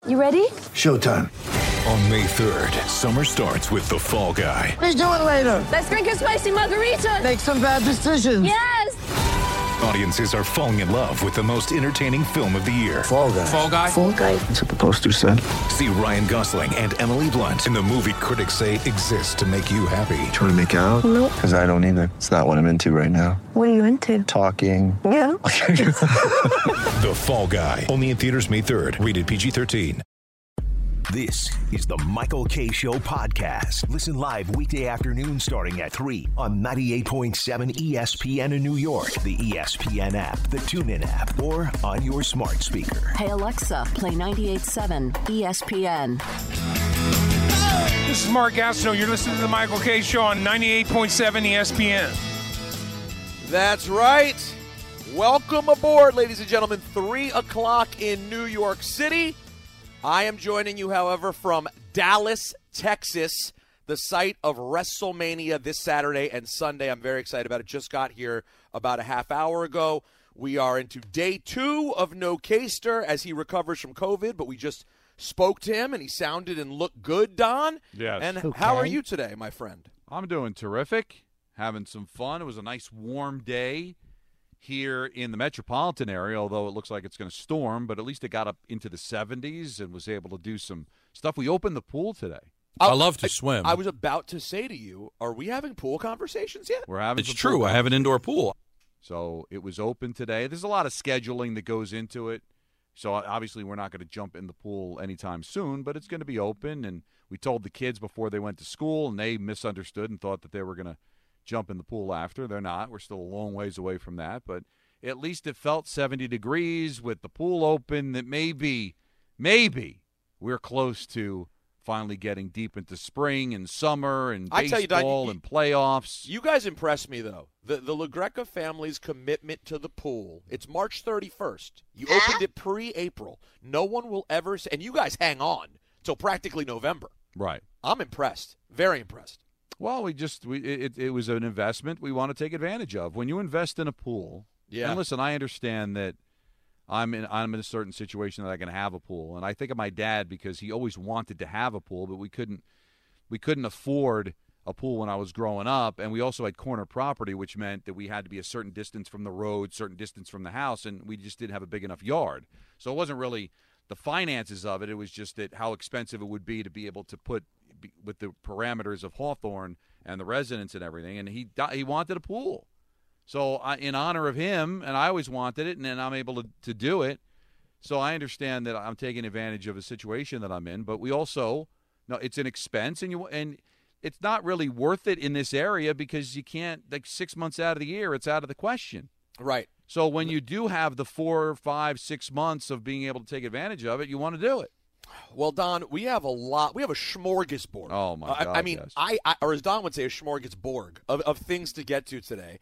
You ready? Showtime. On May 3rd, summer starts with The Fall Guy. Let's do it later. Let's drink a spicy margarita. Make some bad decisions. Yes! Audiences are falling in love with the most entertaining film of the year. Fall Guy. Fall Guy? Fall guy. That's what the poster said. See Ryan Gosling and Emily Blunt in the movie critics say exists to make you happy. Trying to make it out? Nope. Because I don't either. It's not what I'm into right now. What are you into? Talking. Yeah. The Fall Guy. Only in theaters May 3rd. Rated PG-13. This is the Michael Kay Show podcast. Listen live weekday afternoon starting at 3 on 98.7 ESPN in New York, the ESPN app, the TuneIn app, or on your smart speaker. Hey Alexa, play 98.7 ESPN. This is Mark Gastineau. You're listening to the Michael Kay Show on 98.7 ESPN. That's right. Welcome aboard, ladies and gentlemen. 3 o'clock in New York City. I am joining you, however, from Dallas, Texas, the site of WrestleMania this Saturday and Sunday. I'm very excited about it. Just got here about a half hour ago. We are into day 2 of No Caster as he recovers from COVID, but we just spoke to him, and he sounded and looked good, Don. Yes. And how are you today, my friend? I'm doing terrific, having some fun. It was a nice warm day here in the metropolitan area, although it looks like it's going to storm, but at least it got up into the 70s and was able to do some stuff. We opened the pool today. I love to swim. I was about to say to you, are we having pool conversations yet? We're having It's some true. pool I have an indoor pool. So it was open today. There's a lot of scheduling that goes into it. So obviously we're not going to jump in the pool anytime soon, but it's going to be open. And we told the kids before they went to school, and they misunderstood and thought that they were going to jump in the pool after. They're not. We're still a long ways away from that. But at least it felt 70 degrees with the pool open, that maybe we're close to finally getting deep into spring and summer and I tell you, baseball Don, and playoffs. You guys impress me, though. The LaGreca family's commitment to the pool. It's March 31st. You opened it pre-April. No one will ever say, and you guys hang on till practically November. Right. I'm impressed. Very impressed. Well, it was an investment we want to take advantage of. When you invest in a pool, and listen, I understand that I'm in a certain situation that I can have a pool, and I think of my dad because he always wanted to have a pool, but we couldn't afford a pool when I was growing up, and we also had corner property, which meant that we had to be a certain distance from the road, certain distance from the house, and we just didn't have a big enough yard. So it wasn't really the finances of it. It was just that how expensive it would be to be able to put with the parameters of Hawthorne and the residents and everything, and he wanted a pool. So in honor of him, and I always wanted it, and then I'm able to do it. So I understand that I'm taking advantage of a situation that I'm in, but we also know it's an expense, and it's not really worth it in this area because you can't, 6 months out of the year, it's out of the question. Right. So when you do have the 4, 5, 6 months of being able to take advantage of it, you want to do it. Well, Don, we have a lot. We have a smorgasbord. Oh, my God. I mean, yes. I or as Don would say, a smorgasbord of things to get to today.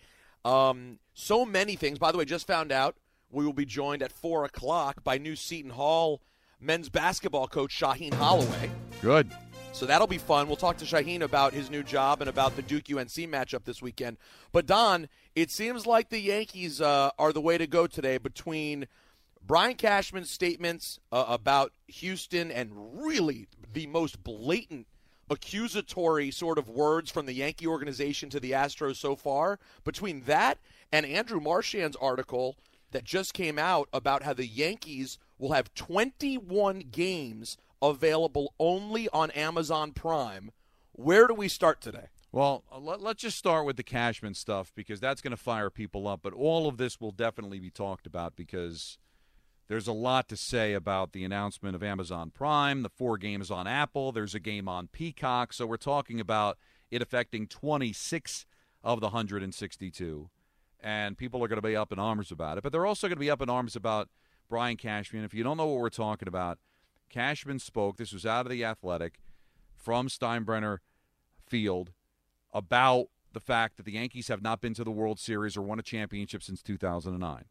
So many things. By the way, just found out we will be joined at 4 o'clock by new Seton Hall men's basketball coach Shaheen Holloway. Good. So that'll be fun. We'll talk to Shaheen about his new job and about the Duke-UNC matchup this weekend. But, Don, it seems like the Yankees are the way to go today between Brian Cashman's statements about Houston and really the most blatant accusatory sort of words from the Yankee organization to the Astros so far. Between that and Andrew Marchand's article that just came out about how the Yankees will have 21 games available only on Amazon Prime, where do we start today? Well, let's just start with the Cashman stuff because that's going to fire people up. But all of this will definitely be talked about because there's a lot to say about the announcement of Amazon Prime, the 4 games on Apple. There's a game on Peacock. So we're talking about it affecting 26 of the 162. And people are going to be up in arms about it. But they're also going to be up in arms about Brian Cashman. If you don't know what we're talking about, Cashman spoke, this was out of The Athletic, from Steinbrenner Field, about the fact that the Yankees have not been to the World Series or won a championship since 2009.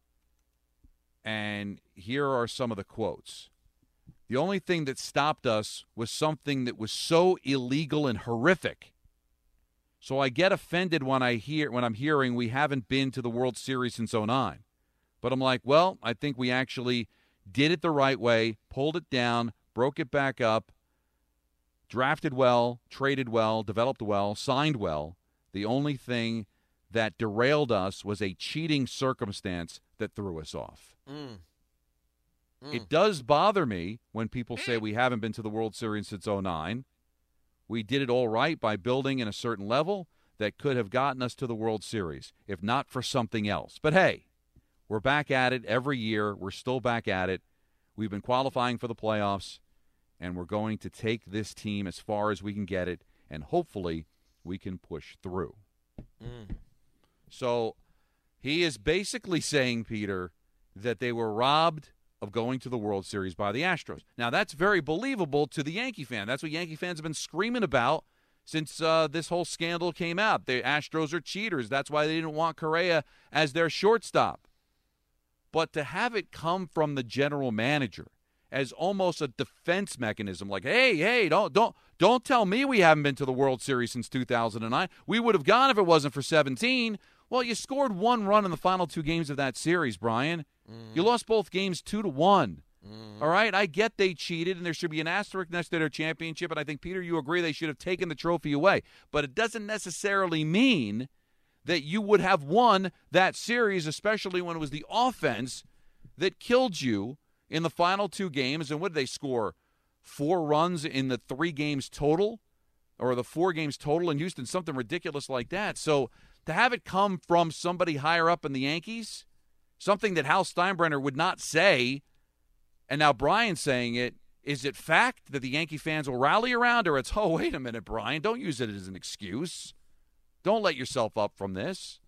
And here are some of the quotes. The only thing that stopped us was something that was so illegal and horrific. So I get offended when I'm hearing we haven't been to the World Series since 2009. But I'm like, well, I think we actually did it the right way, pulled it down, broke it back up, drafted well, traded well, developed well, signed well. The only thing that derailed us was a cheating circumstance that threw us off. It does bother me when people say we haven't been to the World Series since 2009. We did it all right by building in a certain level that could have gotten us to the World Series, if not for something else. But hey, we're back at it every year. We're still back at it. We've been qualifying for the playoffs, and we're going to take this team as far as we can get it, and hopefully we can push through. So he is basically saying, Peter, that they were robbed of going to the World Series by the Astros. Now, that's very believable to the Yankee fan. That's what Yankee fans have been screaming about since this whole scandal came out. The Astros are cheaters. That's why they didn't want Correa as their shortstop. But to have it come from the general manager as almost a defense mechanism, like, hey, don't tell me we haven't been to the World Series since 2009. We would have gone if it wasn't for 17. Well, you scored 1 run in the final 2 games of that series, Brian. You lost both games 2-1. All right, I get they cheated, and there should be an asterisk next to their championship, and I think, Peter, you agree they should have taken the trophy away. But it doesn't necessarily mean that you would have won that series, especially when it was the offense that killed you in the final 2 games. And what did they score? 4 runs in the 3 games total, or the 4 games total in Houston, something ridiculous like that. So to have it come from somebody higher up in the Yankees, something that Hal Steinbrenner would not say, and now Brian's saying it, is it fact that the Yankee fans will rally around, or it's, oh, wait a minute, Brian, don't use it as an excuse. Don't let yourself up from this.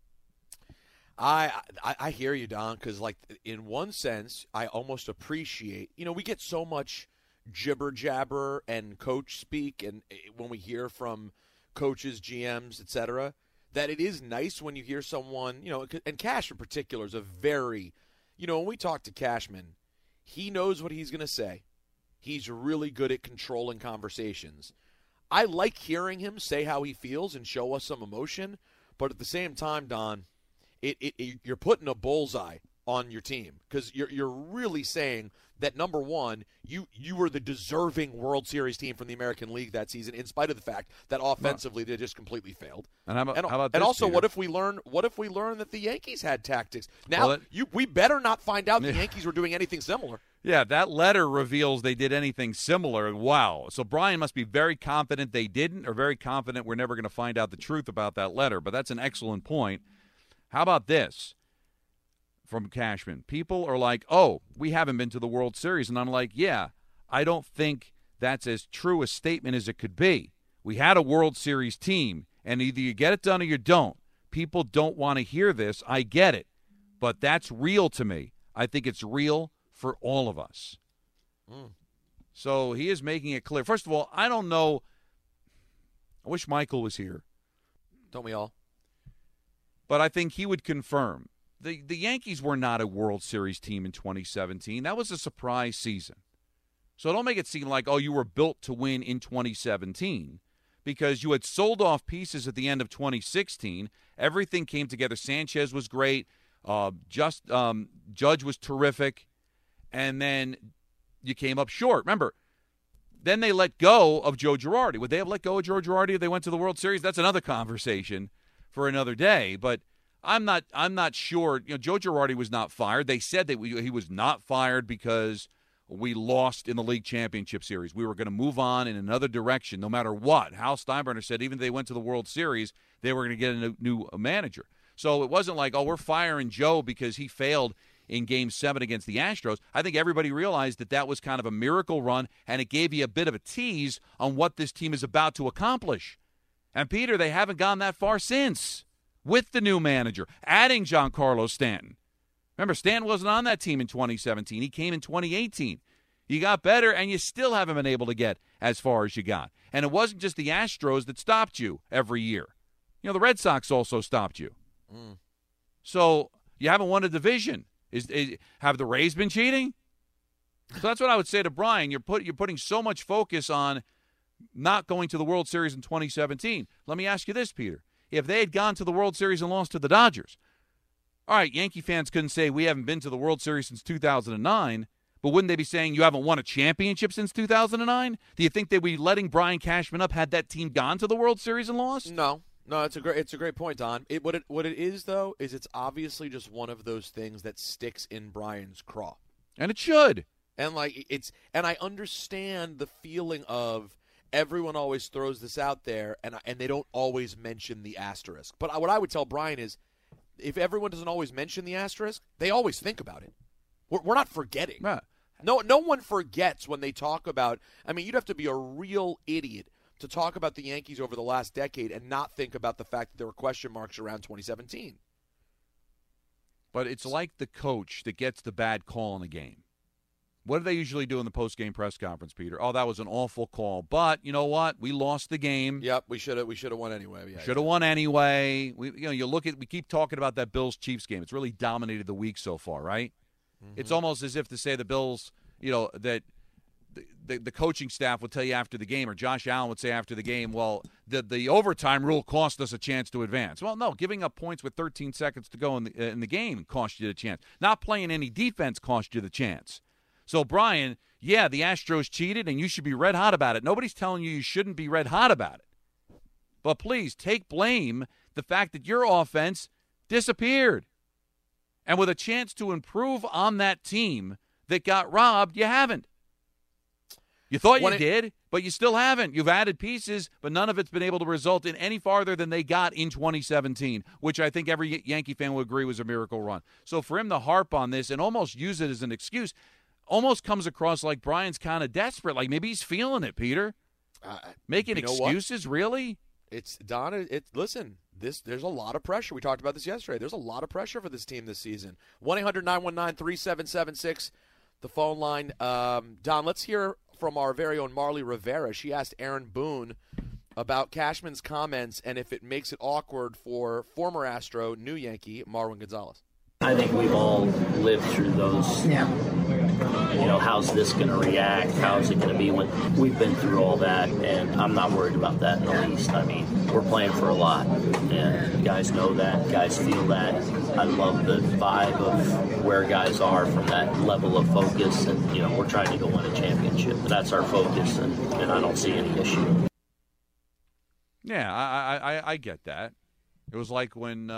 I hear you, Don, because, like, in one sense, I almost appreciate, we get so much jibber-jabber and coach speak, and when we hear from coaches, GMs, etc., that it is nice when you hear someone, and Cash in particular is a very, when we talk to Cashman, he knows what he's going to say. He's really good at controlling conversations. I like hearing him say how he feels and show us some emotion, but at the same time, Don, you're putting a bullseye on your team because you're really saying that, number one, you were the deserving World Series team from the American League that season, in spite of the fact that offensively they just completely failed. And how about this, also, Peter? what if we learn that the Yankees had tactics? Now, we better not find out the Yankees were doing anything similar. Yeah, that letter reveals they did anything similar. Wow. So Brian must be very confident they didn't, or very confident we're never going to find out the truth about that letter. But that's an excellent point. How about this from Cashman? People are like, oh, we haven't been to the World Series. And I'm like, yeah, I don't think that's as true a statement as it could be. We had a World Series team, and either you get it done or you don't. People don't want to hear this. I get it. But that's real to me. I think it's real for all of us. So he is making it clear. First of all, I don't know. I wish Michael was here. Don't we all? But I think he would confirm. The Yankees were not a World Series team in 2017. That was a surprise season. So don't make it seem like, oh, you were built to win in 2017 because you had sold off pieces at the end of 2016. Everything came together. Sanchez was great. Judge was terrific. And then you came up short. Remember, then they let go of Joe Girardi. Would they have let go of Joe Girardi if they went to the World Series? That's another conversation for another day. But I'm not sure. Joe Girardi was not fired. They said that he was not fired because we lost in the league championship series. We were going to move on in another direction no matter what. Hal Steinbrenner said even if they went to the World Series, they were going to get a new manager. So it wasn't like, oh, we're firing Joe because he failed in Game 7 against the Astros. I think everybody realized that was kind of a miracle run, and it gave you a bit of a tease on what this team is about to accomplish. And, Peter, they haven't gone that far since with the new manager, adding Giancarlo Stanton. Remember, Stanton wasn't on that team in 2017. He came in 2018. You got better, and you still haven't been able to get as far as you got. And it wasn't just the Astros that stopped you every year. The Red Sox also stopped you. So you haven't won a division. Have the Rays been cheating? So that's what I would say to Brian. You're putting so much focus on not going to the World Series in 2017. Let me ask you this, Peter. If they had gone to the World Series and lost to the Dodgers, all right, Yankee fans couldn't say we haven't been to the World Series since 2009, But wouldn't they be saying you haven't won a championship since 2009? Do you think they'd be letting Brian Cashman up had that team gone to the World Series and lost? No, it's a great point, Don. What it is though is it's obviously just one of those things that sticks in Brian's craw, and it should. And I understand the feeling of everyone always throws this out there, and they don't always mention the asterisk. But what I would tell Brian is, if everyone doesn't always mention the asterisk, they always think about it. We're not forgetting. Right. No one forgets when they talk about. I mean, you'd have to be a real idiot to talk about the Yankees over the last decade and not think about the fact that there were question marks around 2017. But it's like the coach that gets the bad call in a game. What do they usually do in the post-game press conference, Peter? Oh, that was an awful call. But you know what? We lost the game. Yep, we should have won anyway. Yeah, should have won anyway. We keep talking about that Bills-Chiefs game. It's really dominated the week so far, right? Mm-hmm. It's almost as if to say the Bills, that the coaching staff would tell you after the game, or Josh Allen would say after the game, well, the overtime rule cost us a chance to advance. Well, no, giving up points with 13 seconds to go in the game cost you the chance. Not playing any defense cost you the chance. So, Brian, yeah, the Astros cheated, and you should be red hot about it. Nobody's telling you shouldn't be red hot about it. But please, take blame the fact that your offense disappeared. And with a chance to improve on that team that got robbed, you haven't. You thought you did, but you still haven't. You've added pieces, but none of it's been able to result in any farther than they got in 2017, which I think every Yankee fan would agree was a miracle run. So for him to harp on this and almost use it as an excuse almost comes across like Brian's kind of desperate. Like maybe he's feeling it, Peter. Making excuses, really? It's Don. Listen. There's a lot of pressure. We talked about this yesterday. There's a lot of pressure for this team this season. 1-800-919-3776, the phone line. Don, let's hear from our very own Marley Rivera. She asked Aaron Boone about Cashman's comments and if it makes it awkward for former Astro, new Yankee, Marwin Gonzalez. I think we've all lived through those. Yeah. How's this going to react? How's it going to be when we've been through all that? And I'm not worried about that in the least. I mean, we're playing for a lot, and guys know that. Guys feel that. I love the vibe of where guys are from that level of focus. And, we're trying to go win a championship. That's our focus, and I don't see any issue. Yeah, I get that. It was like when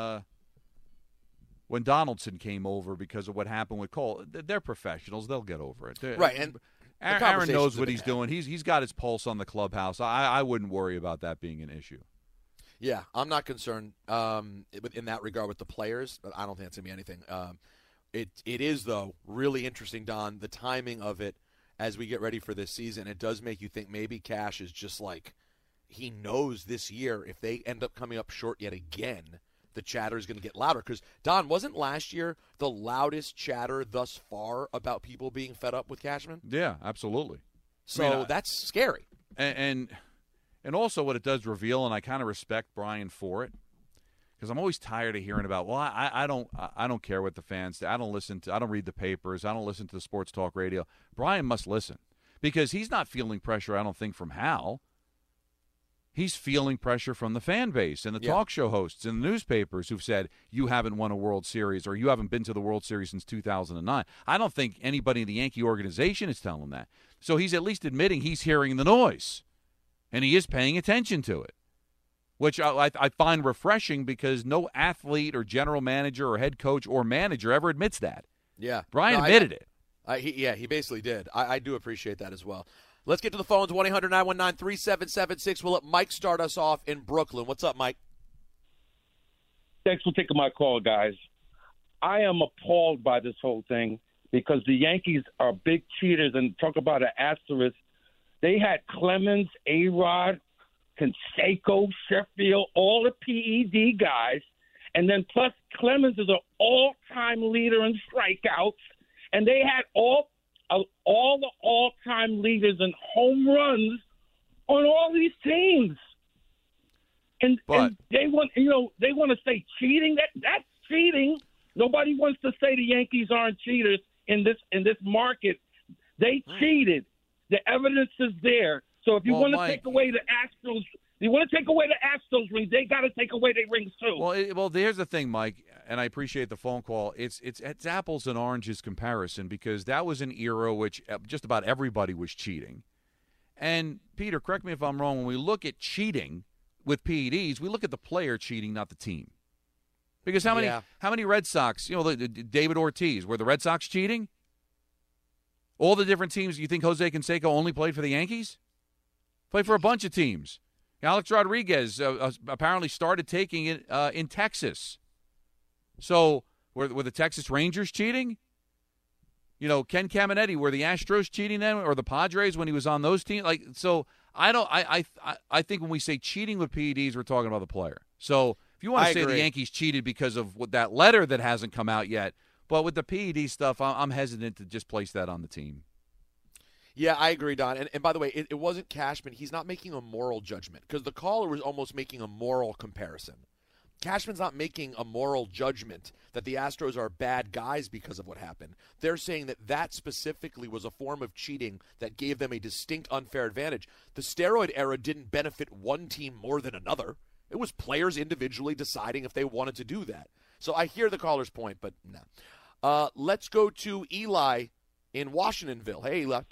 Donaldson came over because of what happened with Cole. They're professionals. They'll get over it. Right, and Aaron knows what he's doing. He's got his pulse on the clubhouse. I wouldn't worry about that being an issue. Yeah, I'm not concerned in that regard with the players. But I don't think it's going to be anything. It is, though, really interesting, Don, the timing of it as we get ready for this season. It does make you think maybe Cash is just like he knows this year if they end up coming up short yet again, the chatter is going to get louder. Because, Don, wasn't last year the loudest chatter thus far about people being fed up with Cashman? Yeah, absolutely. So that's scary. And also what it does reveal, and I kind of respect Brian for it, because I'm always tired of hearing about, well, I don't care what the fans say. I don't read the papers. I don't listen to the sports talk radio. Brian must listen, because he's not feeling pressure, I don't think, from Hal. He's feeling pressure from the fan base and the talk show hosts and the newspapers who've said, you haven't won a World Series or you haven't been to the World Series since 2009. I don't think anybody in the Yankee organization is telling him that. So he's at least admitting he's hearing the noise, and he is paying attention to it, which I find refreshing, because no athlete or general manager or head coach or manager ever admits that. Yeah. Brian admitted it. He basically did. I do appreciate that as well. Let's get to the phones, 1-800-919-3776. We'll let Mike start us off in Brooklyn. What's up, Mike? Thanks for taking my call, guys. I am appalled by this whole thing, because the Yankees are big cheaters, and talk about an asterisk. They had Clemens, A-Rod, Canseco, Sheffield, all the PED guys, and then plus Clemens is an all-time leader in strikeouts, and they had all the all-time leaders in home runs on all these teams, and they want to say cheating. That's cheating. Nobody wants to say the Yankees aren't cheaters in this market. They cheated. The evidence is there. So if you want to take away the Astros You want to take away the Astros rings, they got to take away their rings too. Well, here's the thing, Mike, and I appreciate the phone call. It's apples and oranges comparison because that was an era which just about everybody was cheating. And, Peter, correct me if I'm wrong, when we look at cheating with PEDs, we look at the player cheating, not the team. Because how many Red Sox, David Ortiz, were the Red Sox cheating? All the different teams, you think Jose Canseco only played for the Yankees? Played for a bunch of teams. Alex Rodriguez apparently started taking it in Texas. So were the Texas Rangers cheating? Ken Caminiti, were the Astros cheating then, or the Padres when he was on those teams? I think when we say cheating with PEDs, we're talking about the player. So if you want to say the Yankees cheated because of that letter that hasn't come out yet, but with the PED stuff, I'm hesitant to just place that on the team. Yeah, I agree, Don. And by the way, it wasn't Cashman. He's not making a moral judgment because the caller was almost making a moral comparison. Cashman's not making a moral judgment that the Astros are bad guys because of what happened. They're saying that specifically was a form of cheating that gave them a distinct unfair advantage. The steroid era didn't benefit one team more than another. It was players individually deciding if they wanted to do that. So I hear the caller's point, but no. Let's go to Eli in Washingtonville. Hey, Eli.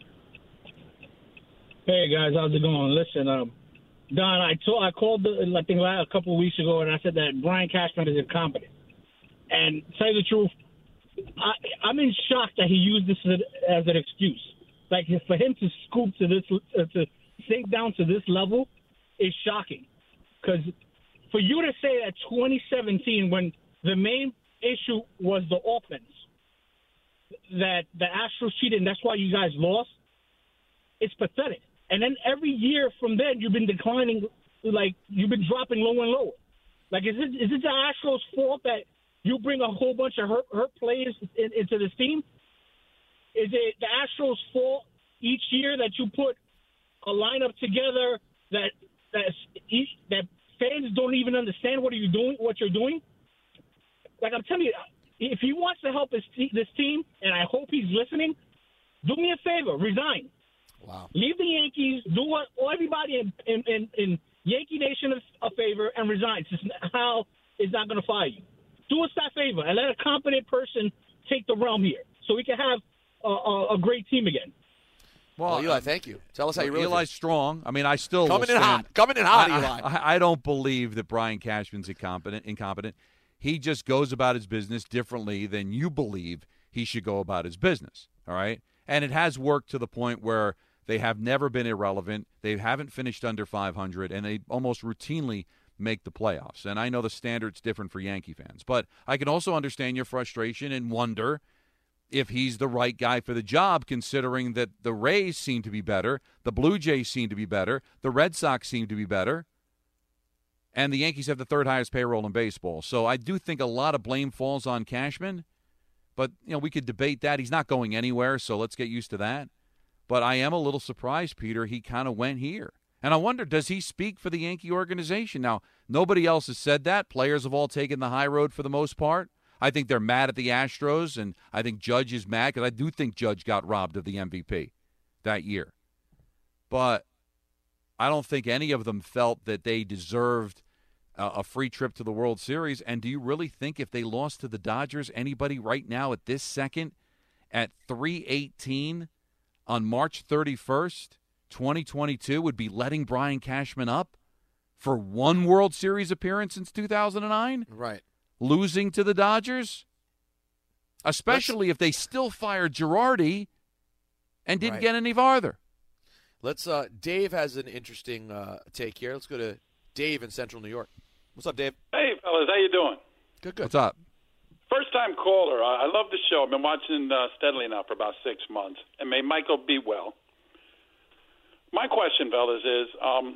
Hey, guys. How's it going? Listen, Don, I called, I think, a couple of weeks ago, and I said that Brian Cashman is incompetent. And to tell you the truth, I'm in shock that he used this as an excuse. Like, for him to scoop to this, to sink down to this level is shocking. Because for you to say that 2017, when the main issue was the offense, that the Astros cheated and that's why you guys lost, it's pathetic. And then every year from then, you've been declining, like you've been dropping lower and lower. Like, is it the Astros' fault that you bring a whole bunch of hurt players into this team? Is it the Astros' fault each year that you put a lineup together that fans don't even understand what you're doing? Like, I'm telling you, if he wants to help this team, and I hope he's listening, do me a favor, resign. Wow. Leave the Yankees, do what everybody in Yankee Nation a favor, and resign. Hal is not going to fire you. Do us that favor and let a competent person take the realm here so we can have a great team again. Well, Eli, thank you. Tell us how you really Eli's feel. strong. I mean, I still Coming in hot, Eli. I don't believe that Brian Cashman's incompetent. He just goes about his business differently than you believe he should go about his business, all right? And it has worked to the point where they have never been irrelevant. They haven't finished under 500, and they almost routinely make the playoffs. And I know the standard's different for Yankee fans, but I can also understand your frustration and wonder if he's the right guy for the job, considering that the Rays seem to be better, the Blue Jays seem to be better, the Red Sox seem to be better, and the Yankees have the third highest payroll in baseball. So I do think a lot of blame falls on Cashman, but we could debate that. He's not going anywhere, so let's get used to that. But I am a little surprised, Peter, he kind of went here. And I wonder, does he speak for the Yankee organization? Now, nobody else has said that. Players have all taken the high road for the most part. I think they're mad at the Astros, and I think Judge is mad because I do think Judge got robbed of the MVP that year. But I don't think any of them felt that they deserved a free trip to the World Series. And do you really think if they lost to the Dodgers, anybody right now at this second at 3/18 on March 31st, 2022 would be letting Brian Cashman up for one World Series appearance since 2009? Right. Losing to the Dodgers? Especially if they still fired Girardi and didn't get any farther. Let's. Dave has an interesting take here. Let's go to Dave in Central New York. What's up, Dave? Hey, fellas. How you doing? Good. What's up? First-time caller. I love the show. I've been watching steadily now for about 6 months. And may Michael be well. My question, fellas, is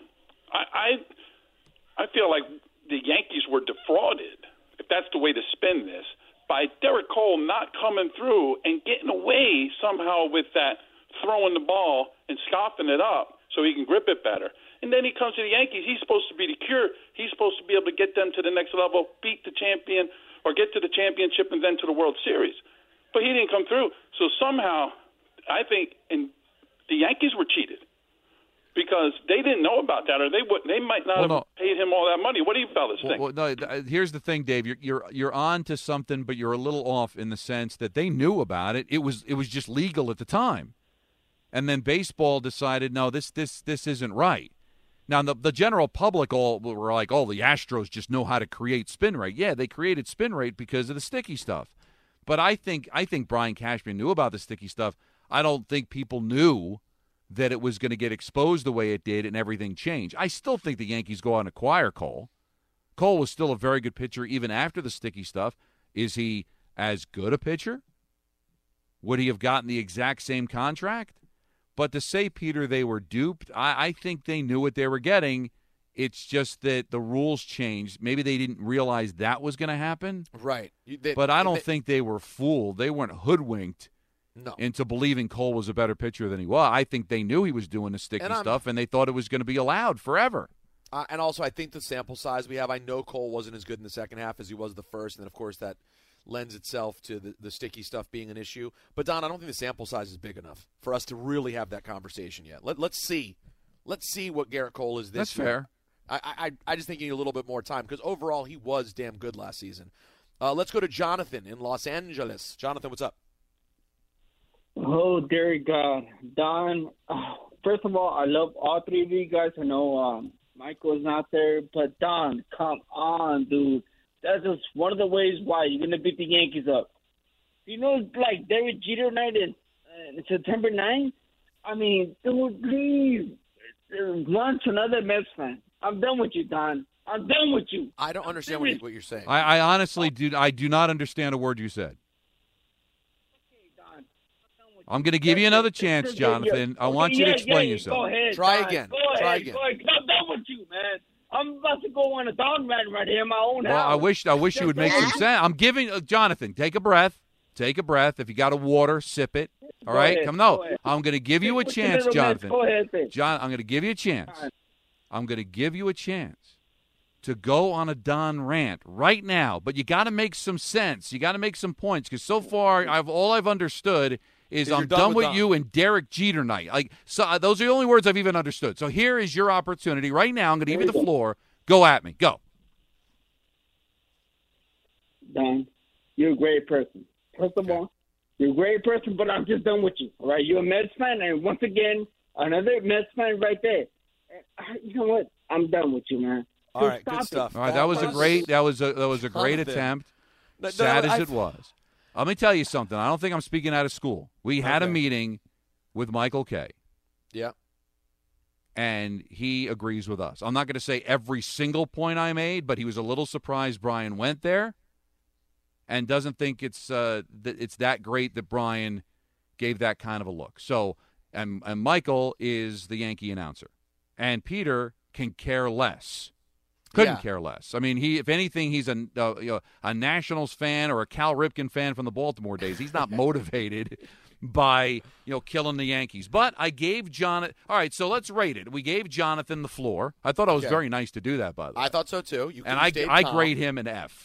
I feel like the Yankees were defrauded, if that's the way to spin this, by Derek Cole not coming through and getting away somehow with that throwing the ball and scoffing it up so he can grip it better. And then he comes to the Yankees. He's supposed to be the cure. He's supposed to be able to get them to the next level, beat the champion, or get to the championship and then to the World Series. But he didn't come through. So somehow I think the Yankees were cheated. because they didn't know about that, or they might not have paid him all that money. What do you fellas think? Here's the thing, Dave. You're on to something, but you're a little off in the sense that they knew about it. It was just legal at the time, and then baseball decided, no, this isn't right. Now the general public all were like, oh, the Astros just know how to create spin rate. Yeah, they created spin rate because of the sticky stuff. But I think Brian Cashman knew about the sticky stuff. I don't think people knew that it was going to get exposed the way it did and everything changed. I still think the Yankees go out and acquire Cole. Cole was still a very good pitcher even after the sticky stuff. Is he as good a pitcher? Would he have gotten the exact same contract? But to say, Peter, they were duped, I think they knew what they were getting. It's just that the rules changed. Maybe they didn't realize that was going to happen. Right. But I don't think they were fooled. They weren't hoodwinked. No. Into believing Cole was a better pitcher than he was. I think they knew he was doing the sticky stuff, and they thought it was going to be allowed forever. And also, I think the sample size we have, I know Cole wasn't as good in the second half as he was the first, and then, of course, that lends itself to the sticky stuff being an issue. But, Don, I don't think the sample size is big enough for us to really have that conversation yet. Let's see. Let's see what Garrett Cole is this year. That's fair. I just think you need a little bit more time because, overall, he was damn good last season. Let's go to Jonathan in Los Angeles. Jonathan, what's up? Oh, Derek, Don. First of all, I love all three of you guys. I know Michael's not there, but Don, come on, dude. That's just one of the ways why you're gonna beat the Yankees up. You know, like Derek Jeter night in September 9th. I mean, dude, please launch another Mets fan. I'm done with you, Don. I'm done with you. I don't understand what you're saying. I honestly do. I do not understand a word you said. I'm going to give you another chance, Jonathan. I want you to explain yourself. Go ahead, Try Don. again. Go Try ahead. again. Go ahead. I'm done with you, man. I'm about to go on a dog run right here in my own house. I wish you would make some sense. I'm giving Jonathan. Take a breath. Take a breath. If you got a water, sip it. All right. I'm going to give you a chance, Jonathan. Go ahead, John, I'm going to give you a chance. I'm going to give you a chance to go on a Don rant right now. But you got to make some sense. You got to make some points because so far all I've understood is I'm done with you and Derek Jeter night. Those are the only words I've even understood. So here is your opportunity right now. I'm going to give you the floor. Go at me. Go. Don, you're a great person. First of all, you're a great person, but I'm just done with you. All right, you're a Mets fan, and once again, another Mets fan right there. You know what? I'm done with you, man. All right, good stuff. All right, that was a great attempt. Sad as it was. Let me tell you something. I don't think I'm speaking out of school. We had a meeting with Michael Kay. Yeah. And he agrees with us. I'm not going to say every single point I made, but he was a little surprised Brian went there and doesn't think it's that great that Brian gave that kind of a look. So, and Michael is the Yankee announcer. And Peter can care less. Couldn't care less. I mean, if anything, he's a Nationals fan or a Cal Ripken fan from the Baltimore days. He's not motivated by killing the Yankees. But I gave Jonathan. All right, so let's rate it. We gave Jonathan the floor. I thought I was very nice to do that, by the way. I thought so too. I grade him an F.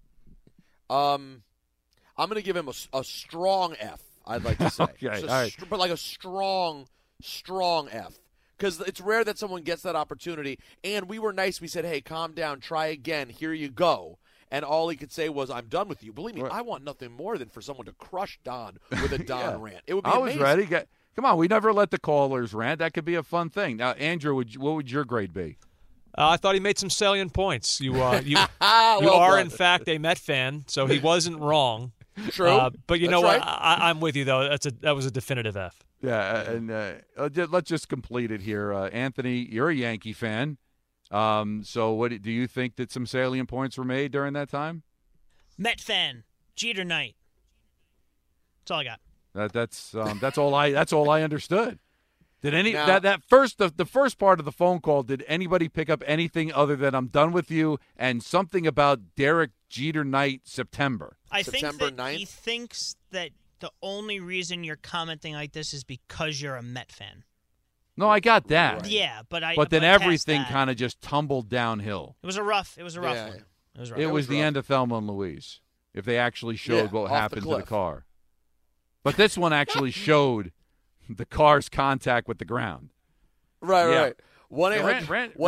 I'm going to give him a strong F. I'd like to say. Okay, all right. But like a strong F. Because it's rare that someone gets that opportunity. And we were nice. We said, hey, calm down. Try again. Here you go. And all he could say was, I'm done with you. Believe me, I want nothing more than for someone to crush Don with a Don rant. It would be amazing. I was ready. Come on. We never let the callers rant. That could be a fun thing. Now, Andrew, what would your grade be? I thought he made some salient points. You well are, in fact, a Met fan, so he wasn't wrong. True. But you That's know right. what? I'm with you, though. That was a definitive F. Yeah, and let's just complete it here. Anthony, you're a Yankee fan. So what do you think that some salient points were made during that time? Met fan, Jeter night. That's all I got. That's all I understood. Did the first part of the phone call, did anybody pick up anything other than I'm done with you and something about Derek Jeter night September? I think September that 9th? he thinks that the only reason you're commenting like this is because you're a Met fan. No, I got that. Right. Yeah, but then everything kind of just tumbled downhill. It was a rough one. It was the end of Thelma and Louise, if they actually showed what happened to the car. But this one actually showed the car's contact with the ground. Right. Yeah,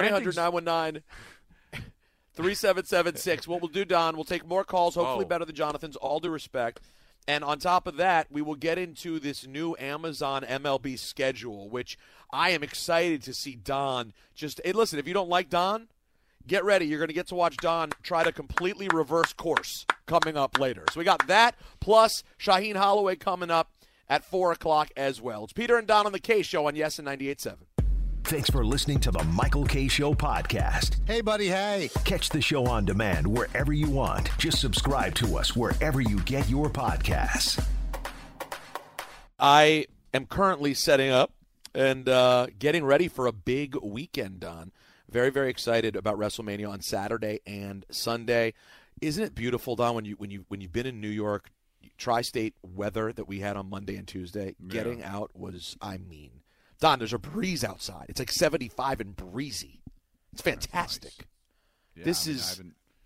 1-800-919-3776. What we'll do, Don, we'll take more calls, hopefully better than Jonathan's, all due respect. And on top of that, we will get into this new Amazon MLB schedule, which I am excited to see Don just – hey, listen, if you don't like Don, get ready. You're going to get to watch Don try to completely reverse course coming up later. So we got that, plus Shaheen Holloway coming up at 4 o'clock as well. It's Peter and Don on the K Show on Yes and 98.7. Thanks for listening to the Michael K. Show podcast. Hey, buddy, hey. Catch the show on demand wherever you want. Just subscribe to us wherever you get your podcasts. I am currently setting up and getting ready for a big weekend, Don. Very, very excited about WrestleMania on Saturday and Sunday. Isn't it beautiful, Don, when you've been in New York, tri-state weather that we had on Monday and Tuesday, getting out was, Don, there's a breeze outside. It's like 75 and breezy. It's fantastic. Nice. Yeah, This is.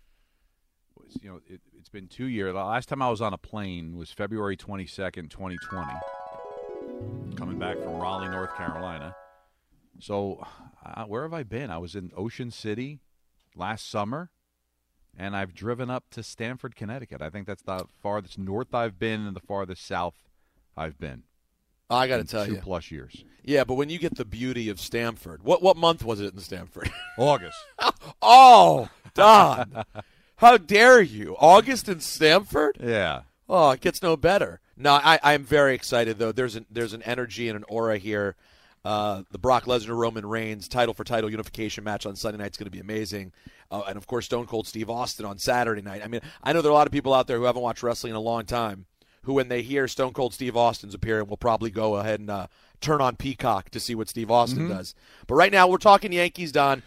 It's been 2 years. The last time I was on a plane was February 22nd, 2020, coming back from Raleigh, North Carolina. So where have I been? I was in Ocean City last summer, and I've driven up to Stamford, Connecticut. I think that's the farthest north I've been and the farthest south I've been. I got to tell you. 2+ years. Yeah, but when you get the beauty of Stamford, what month was it in Stamford? August. Oh, Don. How dare you? August in Stamford? Yeah. Oh, it gets no better. No, I'm very excited, though. There's an energy and an aura here. The Brock Lesnar-Roman Reigns title-for-title unification match on Sunday night is going to be amazing. And, of course, Stone Cold Steve Austin on Saturday night. I mean, I know there are a lot of people out there who haven't watched wrestling in a long time who, when they hear Stone Cold Steve Austin's appearing, will probably go ahead and turn on Peacock to see what Steve Austin does. But right now, we're talking Yankees, Don.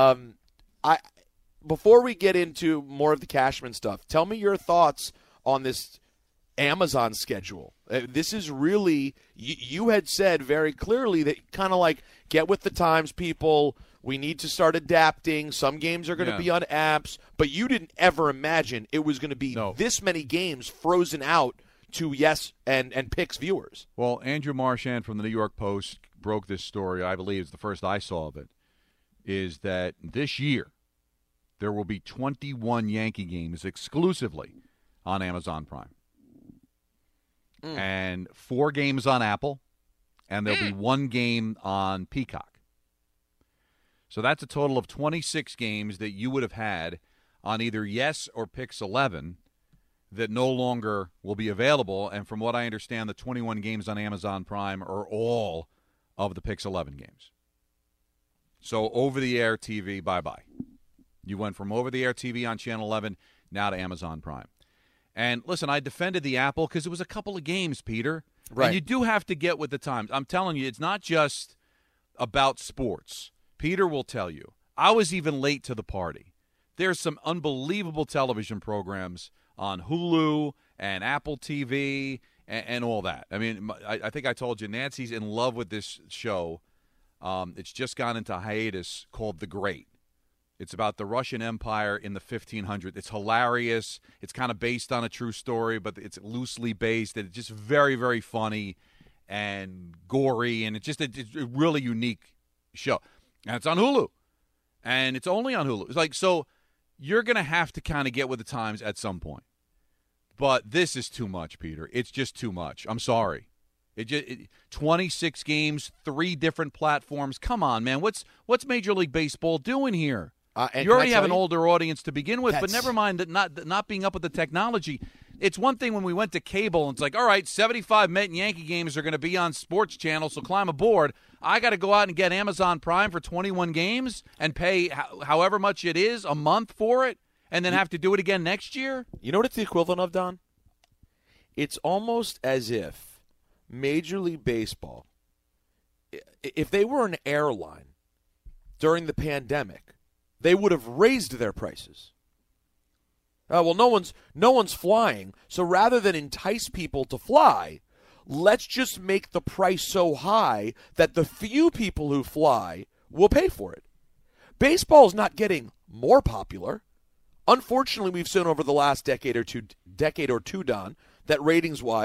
Before we get into more of the Cashman stuff, tell me your thoughts on this Amazon schedule. This is really, you had said very clearly that kind of like, get with the times, people. We need to start adapting. Some games are going to be on apps, but you didn't ever imagine it was going to be this many games frozen out to Yes and Picks viewers. Well, Andrew Marchand from the New York Post broke this story. I believe it's the first I saw of it, is that this year there will be 21 Yankee games exclusively on Amazon Prime. And 4 games on Apple, and there'll be 1 game on Peacock. So that's a total of 26 games that you would have had on either Yes or Pix 11 that no longer will be available. And from what I understand, the 21 games on Amazon Prime are all of the Pix 11 games. So over-the-air TV, bye-bye. You went from over-the-air TV on Channel 11 now to Amazon Prime. And listen, I defended the Apple because it was a couple of games, Peter. Right. And you do have to get with the times. I'm telling you, it's not just about sports. Peter will tell you. I was even late to the party. There's some unbelievable television programs on Hulu and Apple TV and all that. I mean, I think I told you, Nancy's in love with this show. It's just gone into hiatus called The Great. It's about the Russian Empire in the 1500s. It's hilarious. It's kind of based on a true story, but it's loosely based. It's just very, very funny and gory, and it's a really unique show. And it's on Hulu, and it's only on Hulu. It's like, so you're going to have to kind of get with the times at some point. But this is too much, Peter. It's just too much. I'm sorry. 26 games, 3 different platforms. Come on, man. What's Major League Baseball doing here? You already have an older audience to begin with, but never mind that not being up with the technology. It's one thing when we went to cable, and it's like, all right, 75 Met and Yankee games are going to be on Sports Channel, so climb aboard. I got to go out and get Amazon Prime for 21 games and pay however much it is a month for it, and then have to do it again next year? You know what it's the equivalent of, Don? It's almost as if Major League Baseball, if they were an airline during the pandemic, they would have raised their prices. Well, no one's flying, so rather than entice people to fly, let's just make the price so high that the few people who fly will pay for it. Baseball's not getting more popular. Unfortunately, we've seen over the last decade or two, Don, that ratings-wise,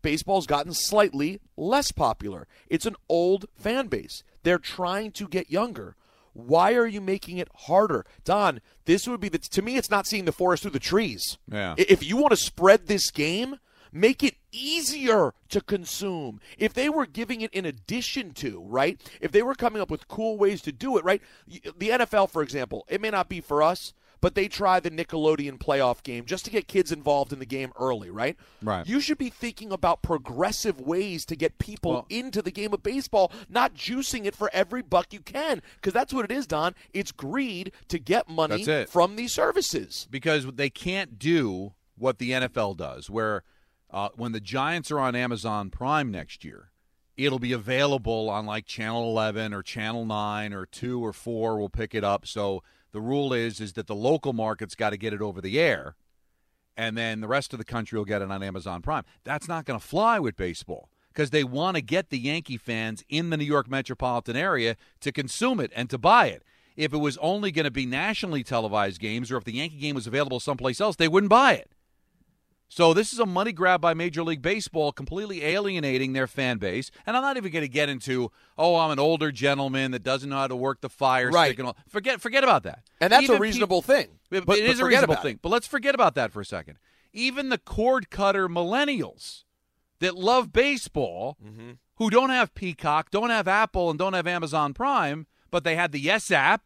baseball's gotten slightly less popular. It's an old fan base. They're trying to get younger. Why are you making it harder? Don, this would be, to me, it's not seeing the forest through the trees. Yeah. If you want to spread this game, make it easier to consume. If they were giving it in addition to, right? If they were coming up with cool ways to do it, right? The NFL, for example, it may not be for us, but they try the Nickelodeon playoff game just to get kids involved in the game early, right? Right. You should be thinking about progressive ways to get people into the game of baseball, not juicing it for every buck you can, because that's what it is, Don. It's greed to get money from these services. Because they can't do what the NFL does, where when the Giants are on Amazon Prime next year, it'll be available on like Channel 11 or Channel 9 or 2 or 4 will pick it up. So the rule is that the local market's got to get it over the air, and then the rest of the country will get it on Amazon Prime. That's not going to fly with baseball because they want to get the Yankee fans in the New York metropolitan area to consume it and to buy it. If it was only going to be nationally televised games, or if the Yankee game was available someplace else, they wouldn't buy it. So this is a money grab by Major League Baseball, completely alienating their fan base. And I'm not even going to get into, I'm an older gentleman that doesn't know how to work the fire stick and all. Forget about that. And that's a reasonable thing. It is a reasonable thing. But let's forget about that for a second. Even the cord cutter millennials that love baseball, who don't have Peacock, don't have Apple, and don't have Amazon Prime, but they had the Yes app.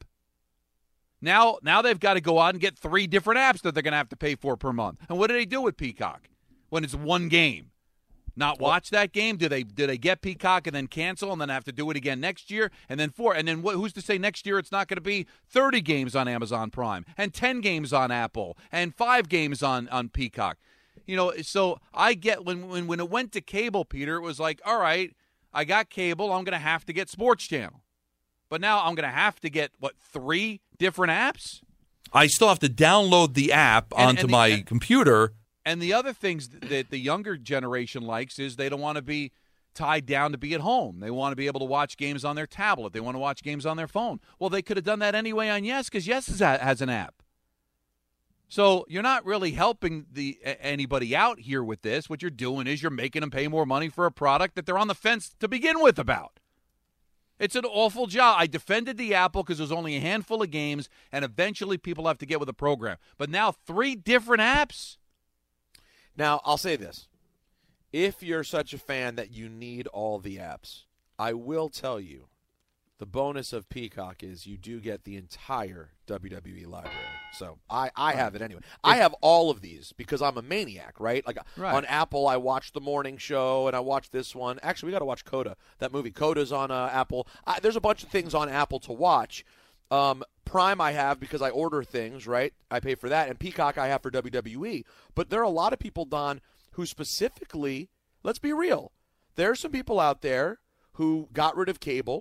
Now they've got to go out and get 3 different apps that they're going to have to pay for per month. And what do they do with Peacock when it's one game? Not watch that game? Do they get Peacock and then cancel and then have to do it again next year? And then 4? And then who's to say next year it's not going to be 30 games on Amazon Prime and 10 games on Apple and 5 games on Peacock? So I get when it went to cable, Peter, it was like, all right, I got cable. I'm going to have to get Sports Channel. But now I'm going to have to get, 3 different apps? I still have to download the app onto my computer. And the other things that the younger generation likes is they don't want to be tied down to be at home. They want to be able to watch games on their tablet. They want to watch games on their phone. Well, they could have done that anyway on Yes, because Yes has an app. So you're not really helping anybody out here with this. What you're doing is you're making them pay more money for a product that they're on the fence to begin with about. It's an awful job. I defended the Apple because there's only a handful of games, and eventually people have to get with the program. But now 3 different apps? Now, I'll say this. If you're such a fan that you need all the apps, I will tell you the bonus of Peacock is you do get the entire WWE library. So I have it anyway. I have all of these because I'm a maniac, right? Like on Apple, I watch The Morning Show, and I watch this one. Actually, we got to watch Coda. That movie, Coda's on Apple. There's a bunch of things on Apple to watch. Prime I have because I order things, right? I pay for that. And Peacock I have for WWE. But there are a lot of people, Don, who specifically, let's be real, there are some people out there who got rid of cable,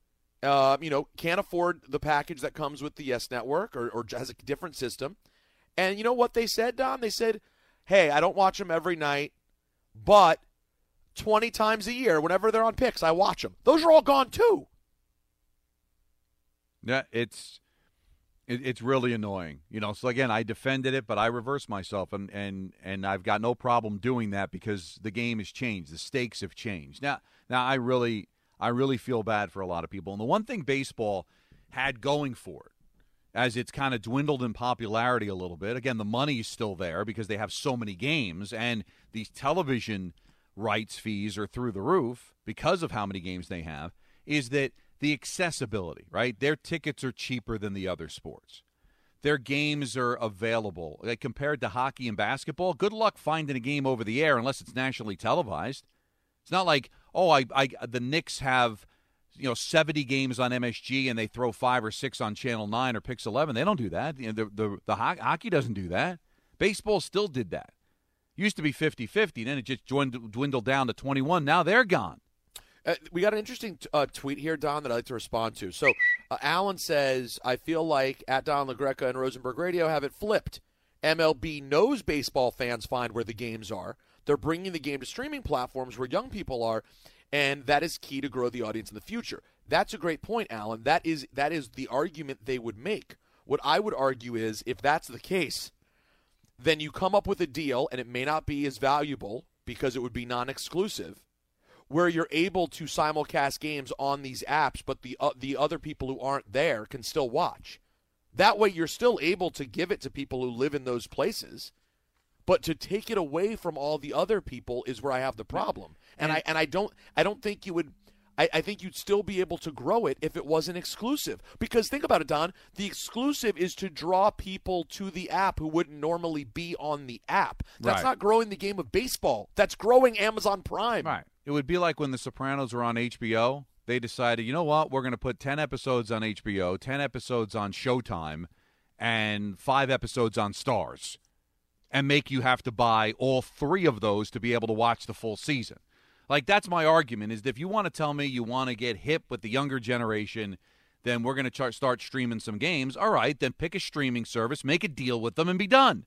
can't afford the package that comes with the Yes Network or has a different system. And you know what they said, Don? They said, hey, I don't watch them every night, but 20 times a year, whenever they're on picks, I watch them. Those are all gone too. Yeah, it's really annoying. So again, I defended it, but I reversed myself, and I've got no problem doing that because the game has changed. The stakes have changed. Now I really feel bad for a lot of people. And the one thing baseball had going for it, as it's kind of dwindled in popularity a little bit, again, the money is still there because they have so many games, and these television rights fees are through the roof because of how many games they have, is that the accessibility, right? Their tickets are cheaper than the other sports. Their games are available. Like compared to hockey and basketball, good luck finding a game over the air unless it's nationally televised. It's not like, the Knicks have, 70 games on MSG and they throw 5 or 6 on Channel 9 or Pix 11. They don't do that. The hockey doesn't do that. Baseball still did that. Used to be 50-50, then it just dwindled down to 21. Now they're gone. We got an interesting tweet here, Don, that I'd like to respond to. So Alan says, I feel like at Don LaGreca and Rosenberg Radio have it flipped. MLB knows baseball fans find where the games are. They're bringing the game to streaming platforms where young people are, and that is key to grow the audience in the future. That's a great point, Alan. That is the argument they would make. What I would argue is if that's the case, then you come up with a deal, and it may not be as valuable because it would be non-exclusive, where you're able to simulcast games on these apps, but the other people who aren't there can still watch. That way you're still able to give it to people who live in those places, but to take it away from all the other people is where I have the problem. And I don't think you would – I think you'd still be able to grow it if it wasn't exclusive. Because think about it, Don. The exclusive is to draw people to the app who wouldn't normally be on the app. That's not growing the game of baseball. That's growing Amazon Prime. Right. It would be like when The Sopranos were on HBO. They decided, you know what, we're going to put 10 episodes on HBO, 10 episodes on Showtime, and 5 episodes on Starz, and make you have to buy all 3 of those to be able to watch the full season. Like, that's my argument, is that if you want to tell me you want to get hip with the younger generation, then we're going to start streaming some games. All right, then pick a streaming service, make a deal with them, and be done.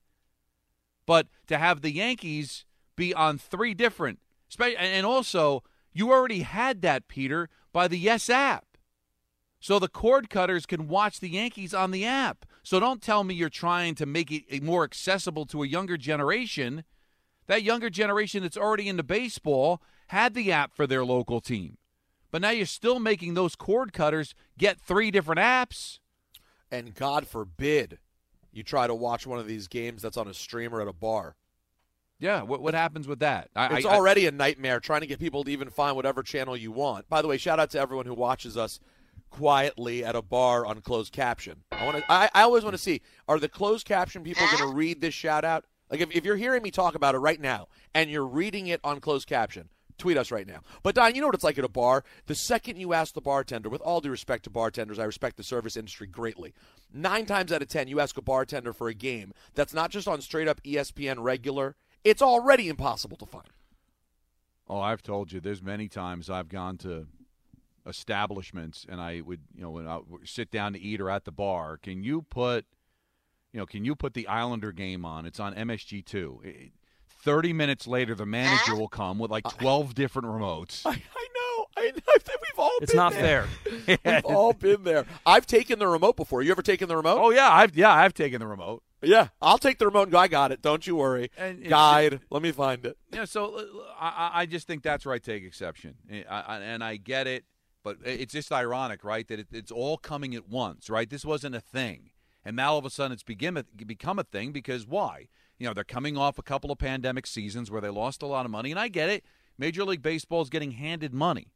But to have the Yankees be on 3 different, and also, you already had that, Peter, by the Yes app. So the cord cutters can watch the Yankees on the app. So don't tell me you're trying to make it more accessible to a younger generation. That younger generation that's already into baseball had the app for their local team. But now you're still making those cord cutters get 3 different apps. And God forbid you try to watch one of these games that's on a streamer at a bar. Yeah, what happens with that? It's already a nightmare trying to get people to even find whatever channel you want. By the way, shout out to everyone who watches us quietly at a bar on closed caption. I always want to see, are the closed caption people going to read this shout out? Like if you're hearing me talk about it right now and you're reading it on closed caption, tweet us right now. But, Don, you know what it's like at a bar? The second you ask the bartender, with all due respect to bartenders, I respect the service industry greatly. 9 times out of 10, you ask a bartender for a game that's not just on straight-up ESPN regular, it's already impossible to find. Oh, I've told you, there's many times I've gone to establishments and I would, when I would sit down to eat or at the bar, can you put the Islander game on? It's on MSG2. 30 minutes later, the manager will come with like 12 different remotes. I know. We've all it's been not there. fair. We've all been there. I've taken the remote before. You ever taken the remote? Oh, yeah. I've taken the remote. Yeah, I'll take the remote and go, I got it. Don't you worry. Guide. Let me find it. Yeah, so I just think that's where I take exception. And I get it, but it's just ironic, right, that it's all coming at once, right? This wasn't a thing. And now all of a sudden it's become a thing because why? They're coming off a couple of pandemic seasons where they lost a lot of money, and I get it. Major League Baseball is getting handed money.